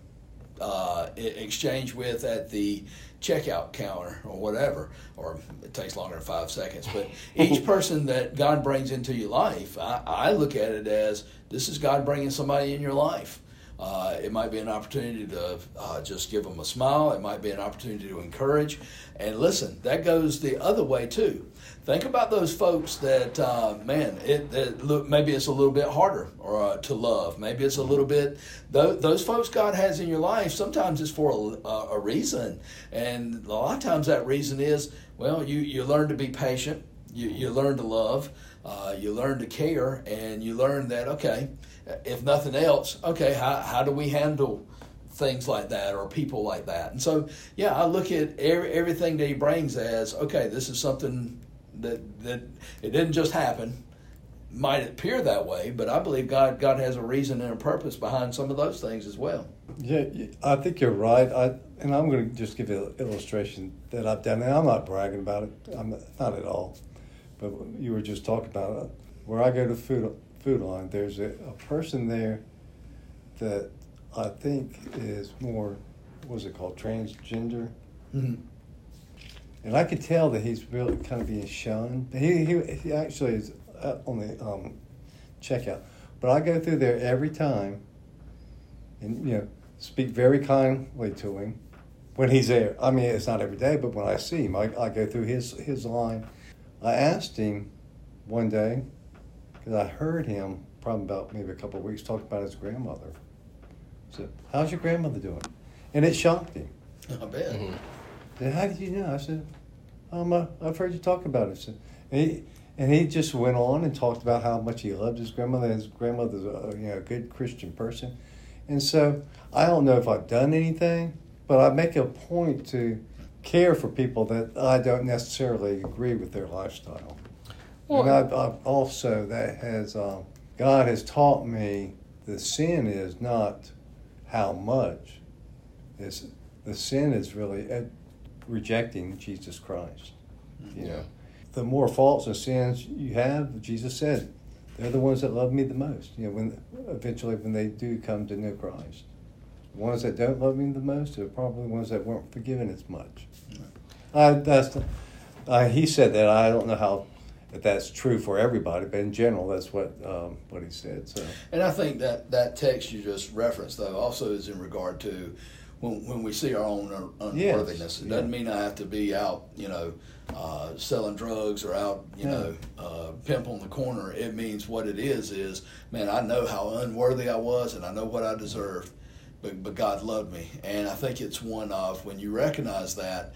uh, exchange with at the checkout counter or whatever, or it takes longer than five seconds. But each person that God brings into your life, I, I look at it as this is God bringing somebody in your life. Uh, it might be an opportunity to uh, just give them a smile. It might be an opportunity to encourage. And listen, that goes the other way too. Think about those folks that, uh, man, it, it look, maybe it's a little bit harder or uh, to love. Maybe it's a little bit, th- those folks God has in your life, sometimes it's for a, a reason. And a lot of times that reason is, well, you, you learn to be patient. You, you learn to love. Uh, you learn to care. And you learn that, okay, if nothing else, okay, how, how do we handle things like that or people like that? And so, yeah, I look at every, everything that he brings as, okay, this is something that that it didn't just happen. Might appear that way, but I believe God God has a reason and a purpose behind some of those things as well. Yeah, I think you're right. I and I'm going to just give you an illustration that I've done, and I'm not bragging about it. I'm not at all. But you were just talking about it. Where I go to food food line, there's a, a person there that I think is more, what is it called, transgender. Mm-hmm. And I could tell that he's really kind of being shunned. He he, he actually is on the um, checkout. But I go through there every time and, you know, speak very kindly to him when he's there. I mean, it's not every day, but when I see him, I, I go through his, his line. I asked him one day, because I heard him probably about maybe a couple of weeks talk about his grandmother. I said, how's your grandmother doing? And it shocked him. I bet. Mm-hmm. Said, how did you know? I said, um, I, I've heard you talk about it. Said, and, he, and he just went on and talked about how much he loved his grandmother. His grandmother's a, you know, a good Christian person. And so I don't know if I've done anything, but I make a point to care for people that I don't necessarily agree with their lifestyle. Well, and I've, I've also, that has, um, God has taught me the sin is not how much. It's, the sin is really rejecting Jesus Christ. You know, the more faults and sins you have, Jesus said, they're the ones that love me the most. You know, when eventually when they do come to know Christ, the ones that don't love me the most are probably the ones that weren't forgiven as much. Uh, that's the, uh, he said that. I don't know how if that's true for everybody, but in general, that's what um, what he said. So, and I think that that text you just referenced, though, also is in regard to when when we see our own unworthiness. Yes. It doesn't yeah. mean I have to be out, you know, uh, selling drugs or out, you yeah. know, uh, pimp on the corner. It means what it is is, man, I know how unworthy I was, and I know what I deserved, but but God loved me, and I think it's one of when you recognize that.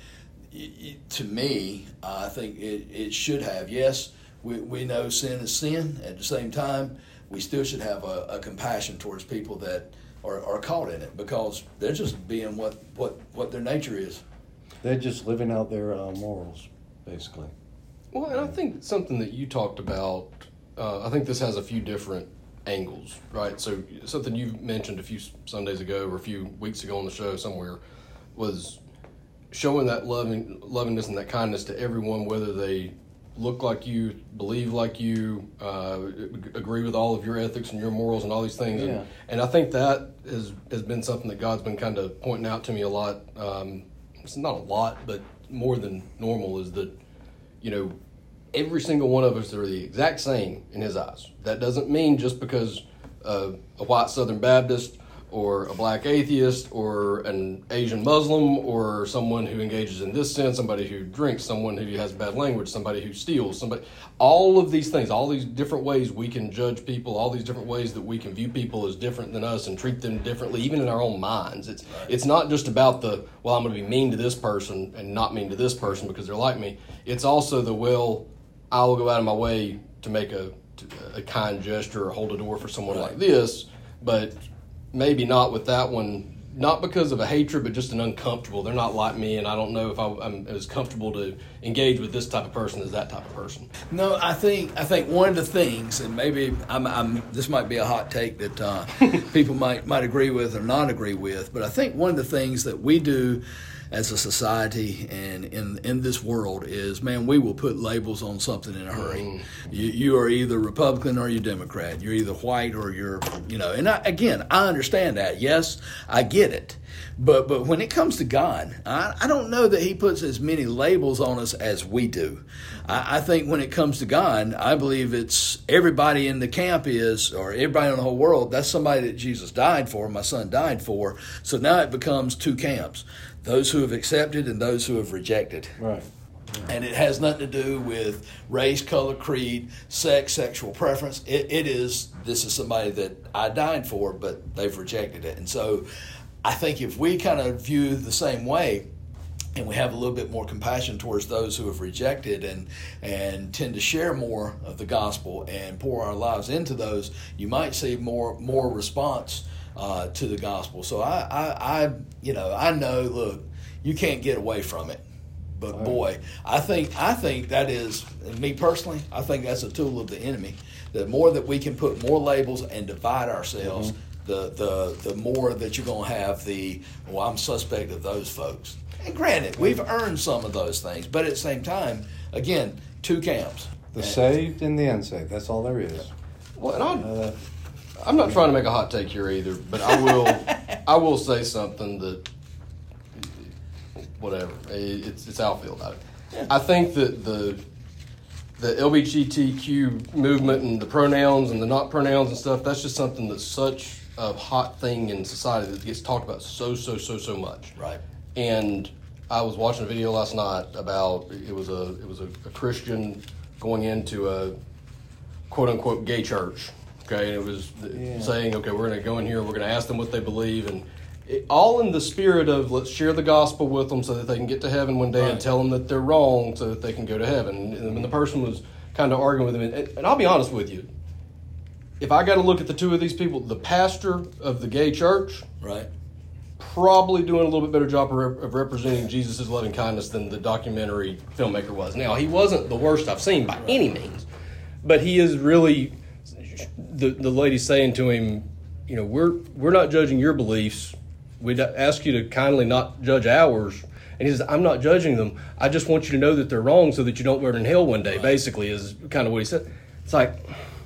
To me, I think it, it should have. Yes, we, we know sin is sin. At the same time, we still should have a, a compassion towards people that are, are caught in it because they're just being what, what, what their nature is. They're just living out their uh, morals, basically. Well, and I think something that you talked about, uh, I think this has a few different angles, right? So something you mentioned a few Sundays ago or a few weeks ago on the show somewhere was showing that loving, lovingness and that kindness to everyone, whether they look like you, believe like you, uh, agree with all of your ethics and your morals and all these things. Yeah. And, and I think that has, has been something that God's been kind of pointing out to me a lot. Um, it's not a lot, but more than normal is that, you know, every single one of us are the exact same in his eyes. That doesn't mean just because uh, a white Southern Baptist or a black atheist, or an Asian Muslim, or someone who engages in this sin, somebody who drinks, someone who has bad language, somebody who steals, somebody, all of these things, all these different ways we can judge people, all these different ways that we can view people as different than us and treat them differently, even in our own minds. It's right. It's not just about the, well, I'm going to be mean to this person and not mean to this person because they're like me. It's also the, well, I will go out of my way to make a, a kind gesture or hold a door for someone right. like this, but maybe not with that one, not because of a hatred, but just an uncomfortable. They're not like me, and I don't know if I, I'm as comfortable to engage with this type of person as that type of person. No, I think I think one of the things, and maybe I'm, I'm this might be a hot take that uh, people might might agree with or not agree with, but I think one of the things that we do as a society and in in this world is, man, we will put labels on something in a hurry. Mm. You, you are either Republican or you're Democrat. You're either white or you're, you know, and I, again, I understand that. Yes, I get it. But but when it comes to God, I, I don't know that he puts as many labels on us as we do. I, I think when it comes to God, I believe it's everybody in the camp is, or everybody in the whole world, that's somebody that Jesus died for, my son died for. So now it becomes two camps. Those who have accepted and those who have rejected. Right. And it has nothing to do with race, color, creed, sex, sexual preference. It, it is, this is somebody that I died for, but they've rejected it. And so I think if we kind of view the same way and we have a little bit more compassion towards those who have rejected and and tend to share more of the gospel and pour our lives into those, you might see more more response Uh, to the gospel. So I, I, I, you know, I know. Look, you can't get away from it, but boy, I think, I think that is, and me personally, I think that's a tool of the enemy. The more that we can put more labels and divide ourselves, mm-hmm. the the the more that you're going to have the, well, I'm suspect of those folks. And granted, we've earned some of those things, but at the same time, again, two camps: the and, saved and the unsaved. That's all there is. Well, and I'm, uh, I'm not trying to make a hot take here either, but I will I will say something that, whatever, it's it's outfield. I, yeah. I think that the the L G B T Q movement and the pronouns and the not pronouns and stuff, that's just something that's such a hot thing in society that gets talked about so, so, so, so much. Right. And I was watching a video last night about, it was a it was a, a Christian going into a quote-unquote gay church. Okay, and it was yeah. saying, okay, we're going to go in here, we're going to ask them what they believe, and it, all in the spirit of let's share the gospel with them so that they can get to heaven one day right. and tell them that they're wrong so that they can go to heaven. And when the person was kind of arguing with him, and, and I'll be honest with you, if I got to look at the two of these people, the pastor of the gay church, right, probably doing a little bit better job of, rep- of representing Jesus' loving kindness than the documentary filmmaker was. Now, he wasn't the worst I've seen by right. any means, but he is really... The the lady saying to him, you know, we're we're not judging your beliefs. We'd ask you to kindly not judge ours. And he says, I'm not judging them. I just want you to know that they're wrong so that you don't burn in hell one day, right. basically, is kind of what he said. It's like,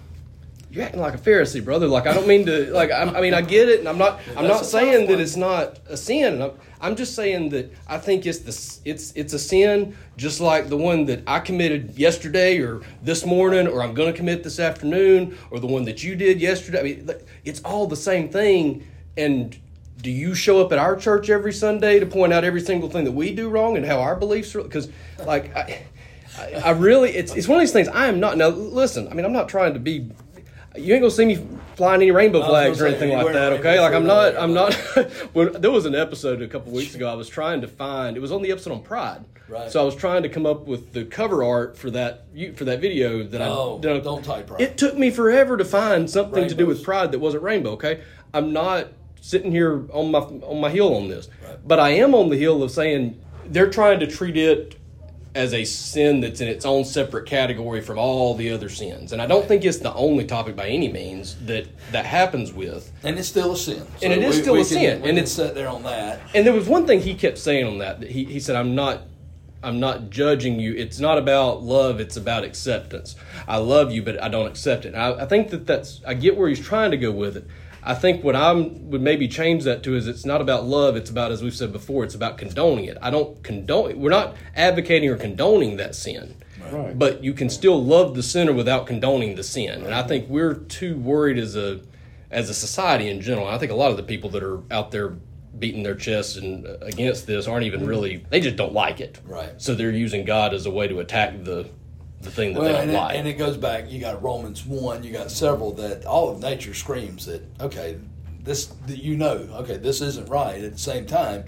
you're acting like a Pharisee, brother. Like, I don't mean to, like, I'm, I mean, I get it, and I'm not I'm not saying that it's not a sin. I'm, I'm just saying that I think it's the it's it's a sin just like the one that I committed yesterday or this morning or I'm going to commit this afternoon or the one that you did yesterday. I mean, it's all the same thing. And do you show up at our church every Sunday to point out every single thing that we do wrong and how our beliefs are? Because, like, I, I, I really, it's it's one of these things I am not, now, listen, I mean, I'm not trying to be, you ain't gonna see me flying any rainbow flags or anything like that, okay? Like, I'm not, I'm not, when, there was an episode a couple weeks ago I was trying to find, it was on the episode on Pride. Right. So I was trying to come up with the cover art for that for that video that oh, I done. Don't type Pride. It took me forever to find something Rainbows. to do with Pride that wasn't rainbow, okay? I'm not sitting here on my on my heel on this. Right. But I am on the heel of saying they're trying to treat it as a sin that's in its own separate category from all the other sins. And I don't think it's the only topic by any means that that happens with. And it's still a sin. So and it is we, still we a can, sin. We and can it's sit there on that. And there was one thing he kept saying on that. that he, he said, I'm not I'm not judging you. It's not about love. It's about acceptance. I love you, but I don't accept it. I, I think that that's, I get where he's trying to go with it. I think what I would maybe change that to is it's not about love. It's about, as we've said before, it's about condoning it. I don't condone it. We're not advocating or condoning that sin. Right. But you can still love the sinner without condoning the sin. And I think we're too worried as a as a society in general. I think a lot of the people that are out there beating their chests and against this aren't even really, they just don't like it. Right. So they're using God as a way to attack the the thing that well, they don't and like. It, and it goes back, you got Romans one, you got several that all of nature screams that, okay, this, that you know, okay, this isn't right. At the same time,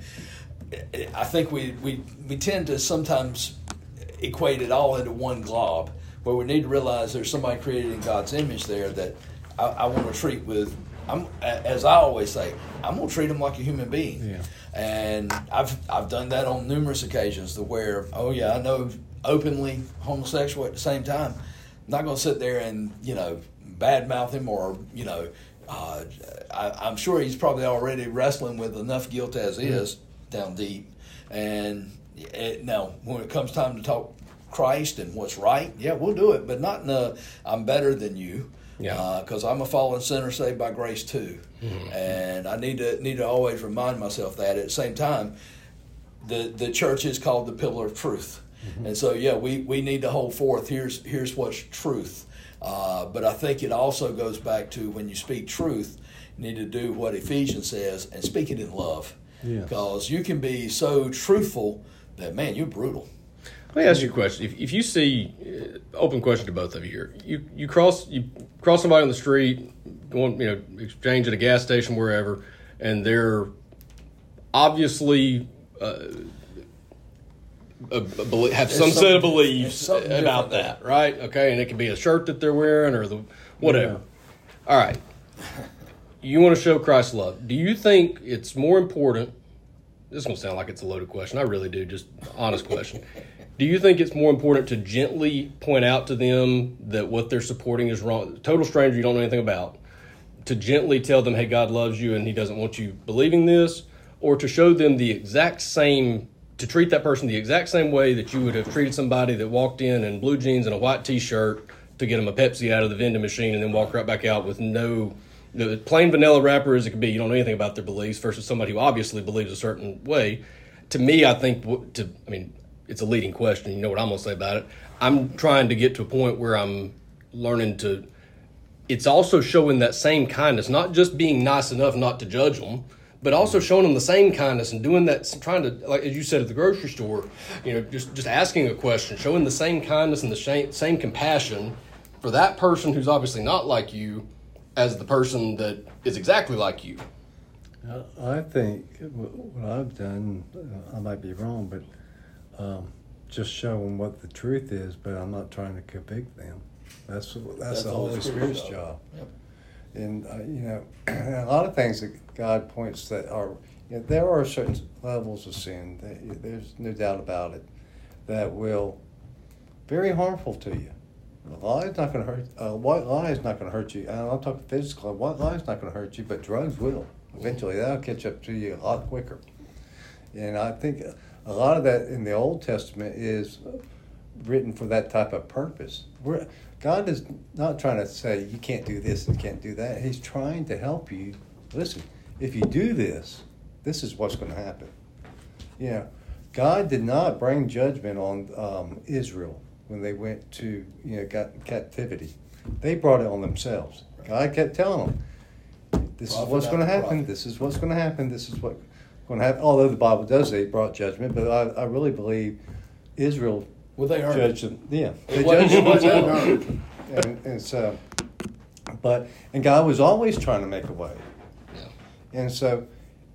I think we, we, we tend to sometimes equate it all into one glob, where we need to realize there's somebody created in God's image there that I, I want to treat with, I'm, as I always say, I'm going to treat them like a human being. Yeah. And I've I've done that on numerous occasions to where, oh yeah, I know openly homosexual at the same time. I'm not going to sit there and, you know, badmouth him or, you know, uh, I, I'm sure he's probably already wrestling with enough guilt as is down deep. And it, now, when it comes time to talk Christ and what's right, yeah, we'll do it, but not in a, I'm better than you. Yeah, because uh, I'm a fallen sinner saved by grace too, mm-hmm. and I need to need to always remind myself that. At the same time, the the church is called the pillar of truth, mm-hmm. and so yeah, we, we need to hold forth. Here's here's what's truth, uh, but I think it also goes back to when you speak truth, you need to do what Ephesians says and speak it in love, because yeah. you can be so truthful that man, you're brutal. Let me ask you a question. If, if you see, uh, open question to both of you here, you you cross you cross somebody on the street, going you know exchange at a gas station wherever, and they're obviously uh, a, a, have some set of beliefs about that, right? Okay, and it can be a shirt that they're wearing or the whatever. Yeah. All right, you want to show Christ's love. Do you think it's more important? This is going to sound like it's a loaded question. I really do. Just honest question. Do you think it's more important to gently point out to them that what they're supporting is wrong? Total stranger you don't know anything about. To gently tell them, hey, God loves you and he doesn't want you believing this? Or to show them the exact same, to treat that person the exact same way that you would have treated somebody that walked in in blue jeans and a white T-shirt to get them a Pepsi out of the vending machine and then walk right back out with no you know, plain vanilla rapper as it could be, you don't know anything about their beliefs, versus somebody who obviously believes a certain way. To me, I think, to I mean, it's a leading question. You know what I'm going to say about it. I'm trying to get to a point where I'm learning to, it's also showing that same kindness, not just being nice enough not to judge them, but also showing them the same kindness and doing that, trying to, like as you said at the grocery store, you know, just, just asking a question, showing the same kindness and the same, same compassion for that person who's obviously not like you as the person that is exactly like you. I think what I've done, I might be wrong, but um, just show them what the truth is, but I'm not trying to convict them. That's that's, that's the Holy Spirit's job. job. Yep. And, uh, you know, a lot of things that God points that are, you know, there are certain levels of sin, that, there's no doubt about it, that will very harmful to you. A lie is not going to hurt, a white lie is not going to hurt you. And I'm talking physical, a white lie is not going to hurt you, but drugs will. Eventually, that'll catch up to you a lot quicker. And I think a lot of that in the Old Testament is written for that type of purpose. We're, God is not trying to say you can't do this and can't do that. He's trying to help you. Listen, if you do this, this is what's going to happen. You know, God did not bring judgment on um, Israel when they went to, you know, got captivity. They brought it on themselves. God kept telling them, this is what's going to happen, this is what's going to happen, this is what's going to happen. Although the Bible does say it brought judgment, but I, I really believe Israel well, they judged them. Yeah, they it judged them. them. And, and so, but, and God was always trying to make a way. Yeah. And so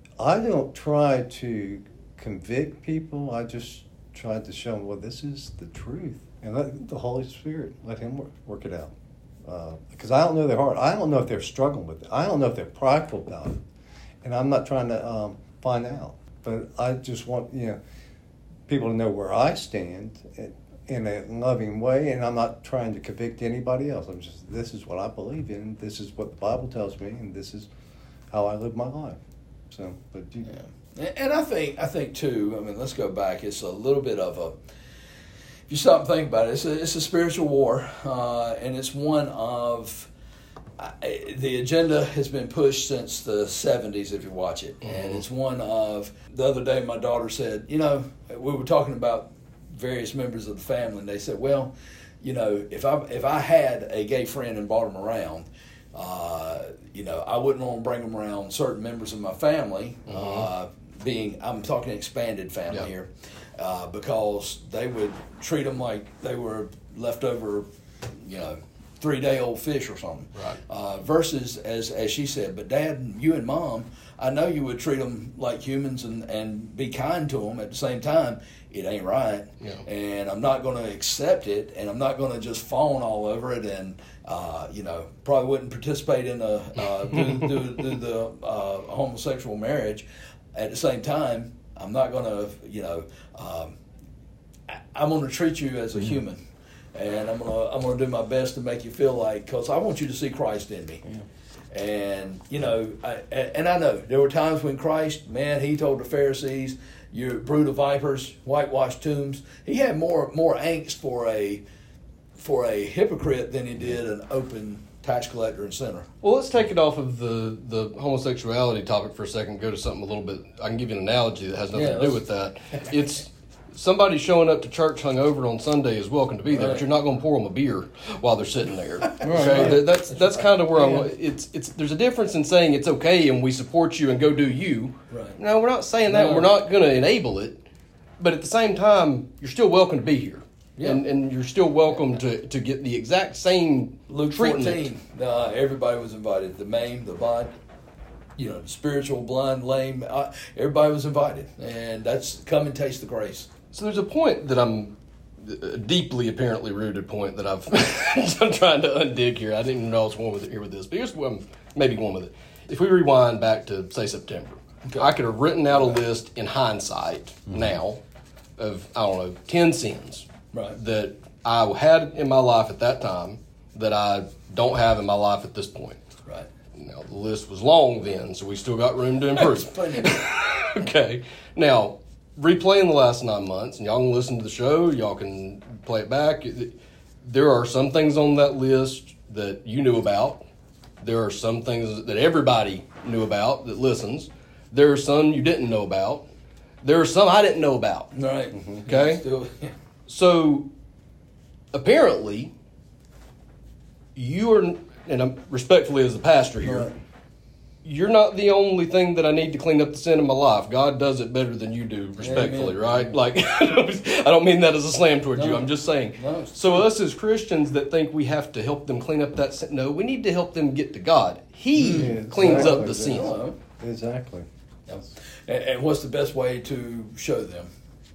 I don't try to convict people, I just try to show them, well, this is the truth. And let the Holy Spirit, let Him work, work it out. Uh, because I don't know their heart. I don't know if they're struggling with it. I don't know if they're prideful about it. And I'm not trying to um, find out. But I just want, you know, people to know where I stand in a loving way. And I'm not trying to convict anybody else. I'm just, this is what I believe in. This is what the Bible tells me. And this is how I live my life. So, but you yeah. And I think, I think too, I mean, let's go back. It's a little bit of a, if you stop and think about it, it's a, it's a spiritual war, uh, and it's one of, uh, the agenda has been pushed since the seventies, if you watch it, mm-hmm. and it's one of, the other day my daughter said, you know, we were talking about various members of the family, and they said, well, you know, if I if I had a gay friend and brought him around, uh, you know, I wouldn't want to bring them around certain members of my family, mm-hmm. uh, being, I'm talking expanded family yeah. here. Uh, because they would treat them like they were leftover, you know, three-day-old fish or something. Right. Uh, versus, as as she said, but Dad, you and Mom, I know you would treat them like humans and, and be kind to them at the same time. It ain't right. Yeah. And I'm not going to accept it, and I'm not going to just fawn all over it and, uh, you know, probably wouldn't participate in a, uh, do, do, do the uh, homosexual marriage. At the same time, I'm not going to, you know, um, I'm going to treat you as a mm-hmm. human, and I'm going to I'm going to do my best to make you feel like, because I want you to see Christ in me. Yeah. And, you know, I, and I know there were times when Christ, man, He told the Pharisees, you brood of vipers, whitewashed tombs. He had more more angst for a for a hypocrite than He did an open tax collector and sinner. Well, let's take it off of the, the homosexuality topic for a second, go to something a little bit, I can give you an analogy that has nothing yeah, to do with that. It's somebody showing up to church hungover on Sunday is welcome to be there, right. but you're not going to pour them a beer while they're sitting there. Okay, right. that's that's kind of where yeah. I'm. It's it's there's a difference in saying it's okay and we support you and go do you. Right. No, we're not saying that. No. We're not going to enable it, but at the same time, you're still welcome to be here. Yeah. And, and you're still welcome to, to get the exact same Luke treatment. fourteen, uh, everybody was invited. The maimed, the blind, you know, the spiritual, blind, lame. Uh, everybody was invited. And that's come and taste the grace. So there's a point that I'm, a deeply apparently rooted point that I've, I'm trying to undig here. I didn't even know I was going with it here with this. But here's where I'm maybe going with it. If we rewind back to, say, September, okay. I could have written out a list in hindsight mm-hmm. now of, I don't know, ten sins. Right. That I had in my life at that time that I don't have in my life at this point. Right. Now, the list was long then, so we still got room to improve. Okay. Now, replaying the last nine months, and y'all can listen to the show, y'all can play it back. There are some things on that list that you knew about There are some things that everybody knew about that listens. There are some you didn't know about. There are some I didn't know about. Right. Mm-hmm. Okay? Still, yeah. So, apparently, you are, and I'm respectfully as the pastor here, Right. you're not the only thing that I need to clean up the sin in my life. God does it better than you do, respectfully, Amen. right? Like, I don't mean that as a slam towards No. you. I'm just saying. No, it's So true. us as Christians that think we have to help them clean up that sin, no, we need to help them get to God. He Yeah, cleans up exactly. the sin. Hello. Exactly. Yep. And, and what's the best way to show them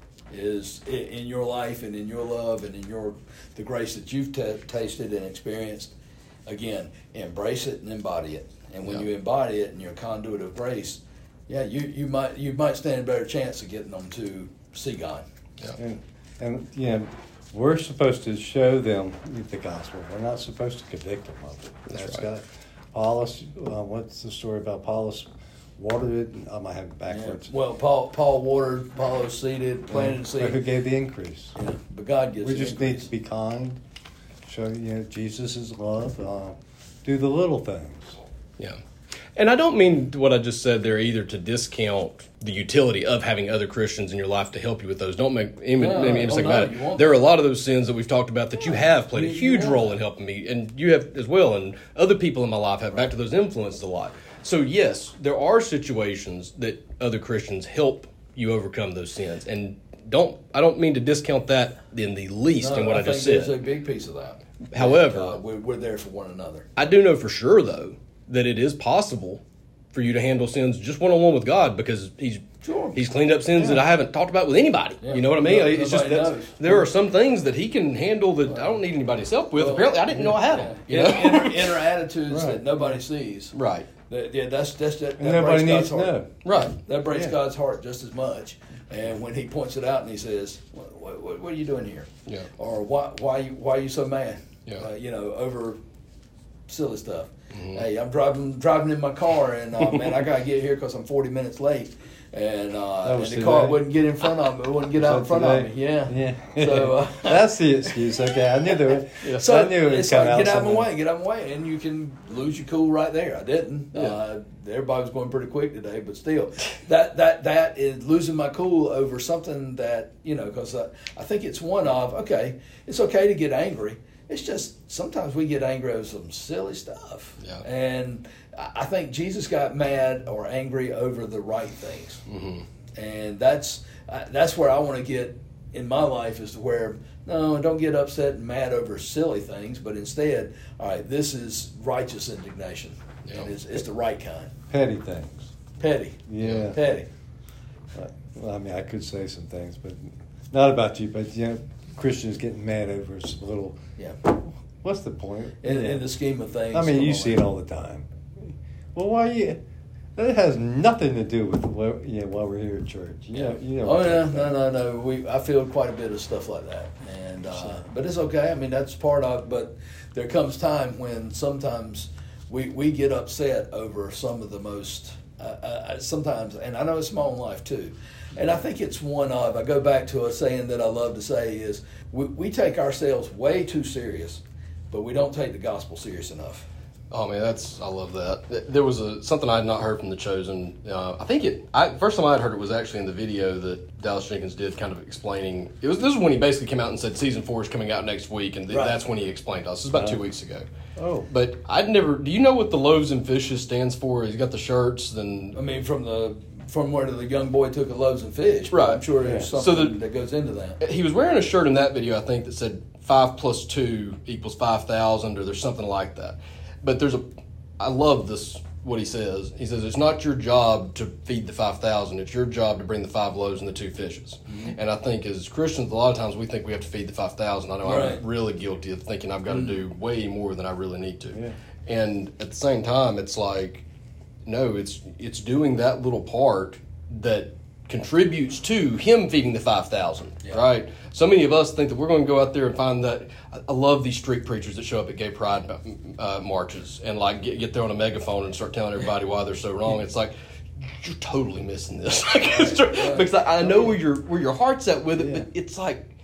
is in, in your life and in your love and in your the grace that you've t- tasted and experienced. Again, embrace it and embody it. And when Yeah. you embody it and you're a conduit of grace, yeah, you, you might you might stand a better chance of getting them to see God. Yeah. And, and yeah, we're supposed to show them the gospel. We're not supposed to convict them of it. That's That's right. got Apollos. Uh, what's the story about Apollos? Watered it. I might have it Yeah. backwards. Well, Paul Paul watered, Apollo seeded, planted But seed. who gave the increase? Yeah, but God gives We the just need increase. to be kind. Show you know Jesus' love. Uh, do the little things. Yeah. And I don't mean what I just said there either to discount the utility of having other Christians in your life to help you with those. Don't make any, No, make any oh, mistake no, about you it. won't. There are a lot of those sins that we've talked about that you have played a You- you huge won't. role in helping me, and you have as well, and other people in my life have. Back to those influenced a lot. So yes, there are situations that other Christians help you overcome those sins, and don't I don't mean to discount that in the least No, in what I, I think just there's said. a big piece of that. However, Uh, we're, we're there for one another. I do know for sure, though, that it is possible for you to handle sins just one on one with God because He's Sure. He's cleaned up sins that I haven't talked about with anybody. Yeah. You know what I mean? No- it's just nobody that's, knows. there are some things that He can handle that I don't need anybody's help with. Well, Apparently, I didn't know I had them. You know? Inner, inner, inner attitudes Right. that nobody sees. Right. That, yeah, that's that's that. And that nobody breaks needs to God's heart. know. Right. That breaks Yeah. God's heart just as much. And when He points it out and He says, "What, what, what are you doing here?" Yeah. Or why why you why are you so mad? Yeah. Uh, you know, over silly stuff. Mm-hmm. Hey, I'm driving driving in my car, and uh, man, I gotta get here because I'm forty minutes late. And, uh, That and was the today? car wouldn't get in front of me. It wouldn't get out in So front of today- me. Yeah. Yeah. So uh, That's the excuse. Okay, I knew there. Yeah. So I knew it would it's come like, out. get out of my somehow. way, get out of my way, and you can lose your cool right there. I didn't. Yeah. Uh, everybody was going pretty quick today, but still, that that that is losing my cool over something that you know, because I, I think it's one of okay, it's okay to get angry. It's just sometimes we get angry over some silly stuff, Yeah. and I I think Jesus got mad or angry over the right things, Mm-hmm. and that's uh, that's where I want to get in my life is to where no, don't get upset and mad over silly things, but instead, all right, this is righteous indignation, Yeah. and it's, it's the right kind. Petty things. Petty, Yeah. petty. Well, I mean, I could say some things, but not about you. But you know, Christians getting mad over some little. Yeah. What's the point? In, Yeah. in the scheme of things. I mean, come you on, see man. it all the time. Well, why you? That has nothing to do with what, you know, why we're here at church. You know, you know Oh what yeah, I'm no, talking no, no. We I feel quite a bit of stuff like that, and uh, but it's okay. I mean, that's part of. But there comes time when sometimes we we get upset over some of the most. Uh, uh, sometimes, and I know it's my own life too, and I think it's one of. I go back to a saying that I love to say is we we take ourselves way too serious, but we don't take the gospel serious enough. Oh man, that's I love that. There was a something I had not heard from the Chosen. Uh, I think it. I, first time I had heard it was actually in the video that Dallas Jenkins did, kind of explaining. It was this is when he basically came out and said season four is coming out next week, and th- Right. that's when he explained to us. This was about two weeks ago. Oh. But I'd never. Do you know what the loaves and fishes stands for? He's got the shirts. Then I mean, from the from where the young boy took the loaves and fish, but Right. I'm sure there's Yeah. So something the- that goes into that. he was wearing a shirt in that video, I think, that said five plus two equals five thousand, or there's something like that. But there's a. I love this. What he says. He says it's not your job to feed the five thousand. It's your job to bring the five loaves and the two fishes. Mm-hmm. And I think as Christians, a lot of times we think we have to feed the five thousand. I know Right. I'm really guilty of thinking I've got to do way more than I really need to. Yeah. And at the same time, it's like, no, it's it's doing that little part that contributes to him feeding the five thousand, Yeah. right? So many of us think that we're going to go out there and find that. I- I love these street preachers that show up at gay pride uh, marches and like get, get there on a megaphone and start telling everybody why they're so wrong. It's like, you're totally missing this. because I, I know where your where your heart's at with it, Yeah. but it's like,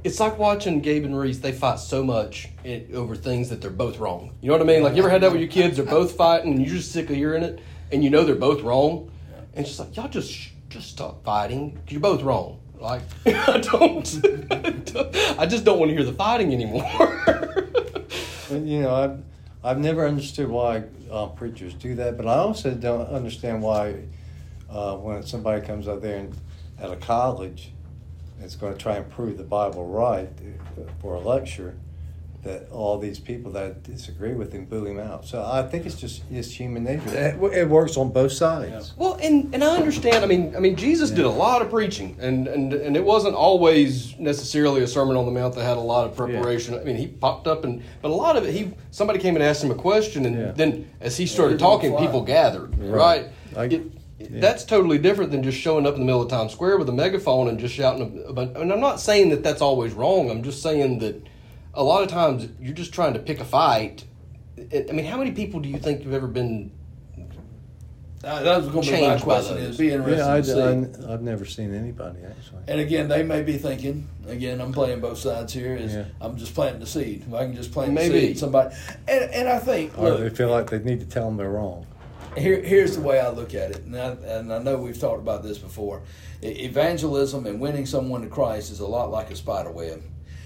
it's like watching Gabe and Reese. They fight so much it, over things that they're both wrong. You know what I mean? Like, you ever had that with your kids? They're both fighting, and you're just sick of hearing it, and you know they're both wrong. And it's just like, y'all just just stop fighting. You're both wrong. Like, I don't, I just don't want to hear the fighting anymore. And, you know, I've, I've never understood why uh, preachers do that, but I also don't understand why uh, when somebody comes out there and, at a college that's going to try and prove the Bible right for a lecture, that all these people that disagree with him boo him out. So I think it's just it's human nature. It, it works on both sides. Well, and, and I understand. I mean, I mean, Jesus yeah. did a lot of preaching, and, and, and it wasn't always necessarily a Sermon on the Mount that had a lot of preparation. Yeah. I mean, he popped up, and but a lot of it, he somebody came and asked him a question, and yeah. then as he started yeah, talking, people gathered. Right? right? I, it, yeah. That's totally different than just showing up in the middle of Times Square with a megaphone and just shouting. About, and I'm not saying that that's always wrong. I'm just saying that a lot of times you're just trying to pick a fight. I mean, how many people do you think have ever been uh, that was going to be my question. It'd be interesting yeah, to see. I, I've never seen anybody, actually. And again, they may be thinking, again, I'm playing both sides here, is yeah. I'm just planting the seed. If I can just plant Maybe. the seed, somebody. And, and I think, or look, they feel like they need to tell them they're wrong. Here, here's the way I look at it, and I, and I know we've talked about this before. Evangelism and winning someone to Christ is a lot like a spider web.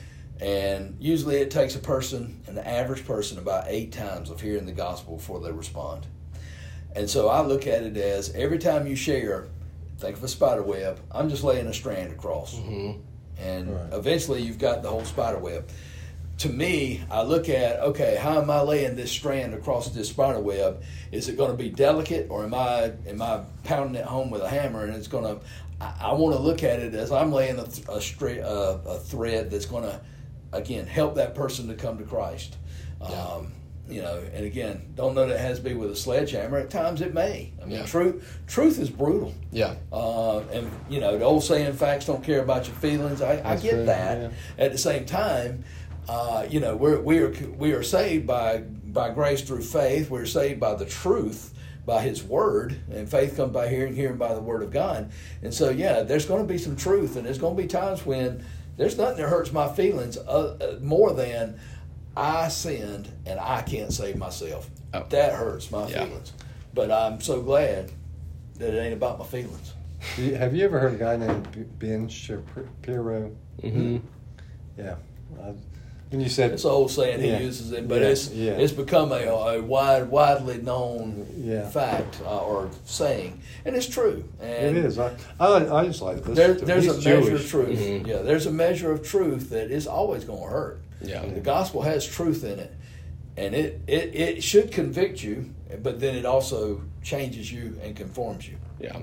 And usually it takes a person, an average person, about eight times of hearing the gospel before they respond. And so I look at it as every time you share, think of a spider web, I'm just laying a strand across. Mm-hmm. And right. eventually you've got the whole spider web. To me, I look at, okay, how am I laying this strand across this spider web? Is it going to be delicate, or am I am I pounding it home with a hammer? And it's going to, I, I want to look at it as I'm laying a, a, straight, uh, a thread that's going to, again, help that person to come to Christ. Yeah. Um, you know, and again, don't know that it has to be with a sledgehammer. At times it may. I mean, yeah. truth truth is brutal. Yeah. Uh, and, you know, the old saying, facts don't care about your feelings. I, I get true, that. yeah. At the same time, uh, you know, we're, we are we are saved by, by grace through faith. We're saved by the truth, by His Word. And faith comes by hearing, hearing by the Word of God. And so, yeah, there's going to be some truth. And there's going to be times when there's nothing that hurts my feelings uh, more than I sinned and I can't save myself. Oh. That hurts my yeah. feelings. But I'm so glad that it ain't about my feelings. Have you ever heard a guy named Ben Shapiro? Mm-hmm. Yeah. I, when you said it's an old saying, he yeah. uses it, but yeah. it's yeah. it's become a, a wide, widely known yeah. fact uh, or saying, and it's true. And it is. I I, I just like this. There, there's a He's measure Jewish. of truth. Mm-hmm. Yeah, there's a measure of truth that is always going to hurt. Yeah. The gospel has truth in it, and it, it, it should convict you, but then it also changes you and conforms you. Yeah.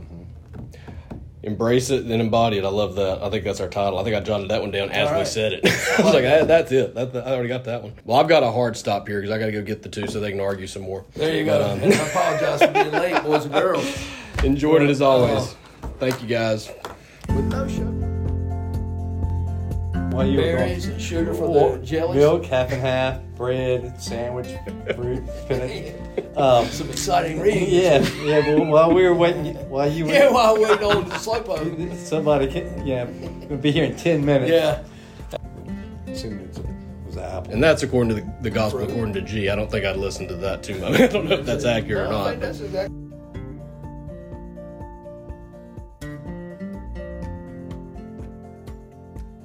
Embrace it, then embody it. I love that. I think that's our title. I think I jotted that one down as right. we said it. I was like, ah, that's it. That, I already got that one. Well, I've got a hard stop here because I got to go get the two so they can argue some more. There you go. But, um, and I apologize for being late, boys and girls. Enjoyed it as always. Thank you, guys. With no sugar. While you Berries and sugar for the jellies. Milk, half and half, bread, sandwich, fruit, peanut. Um, Some exciting reading. Yeah, yeah. But while we were waiting, while you were Yeah, while waiting on the slowpoke. somebody, can, yeah, we'll be here in ten minutes. Yeah. Assuming it was an apple. And that's according to the, the gospel, according to G. I don't think I'd listen to that too much. I don't know if that's accurate No, or I not. think that's exactly.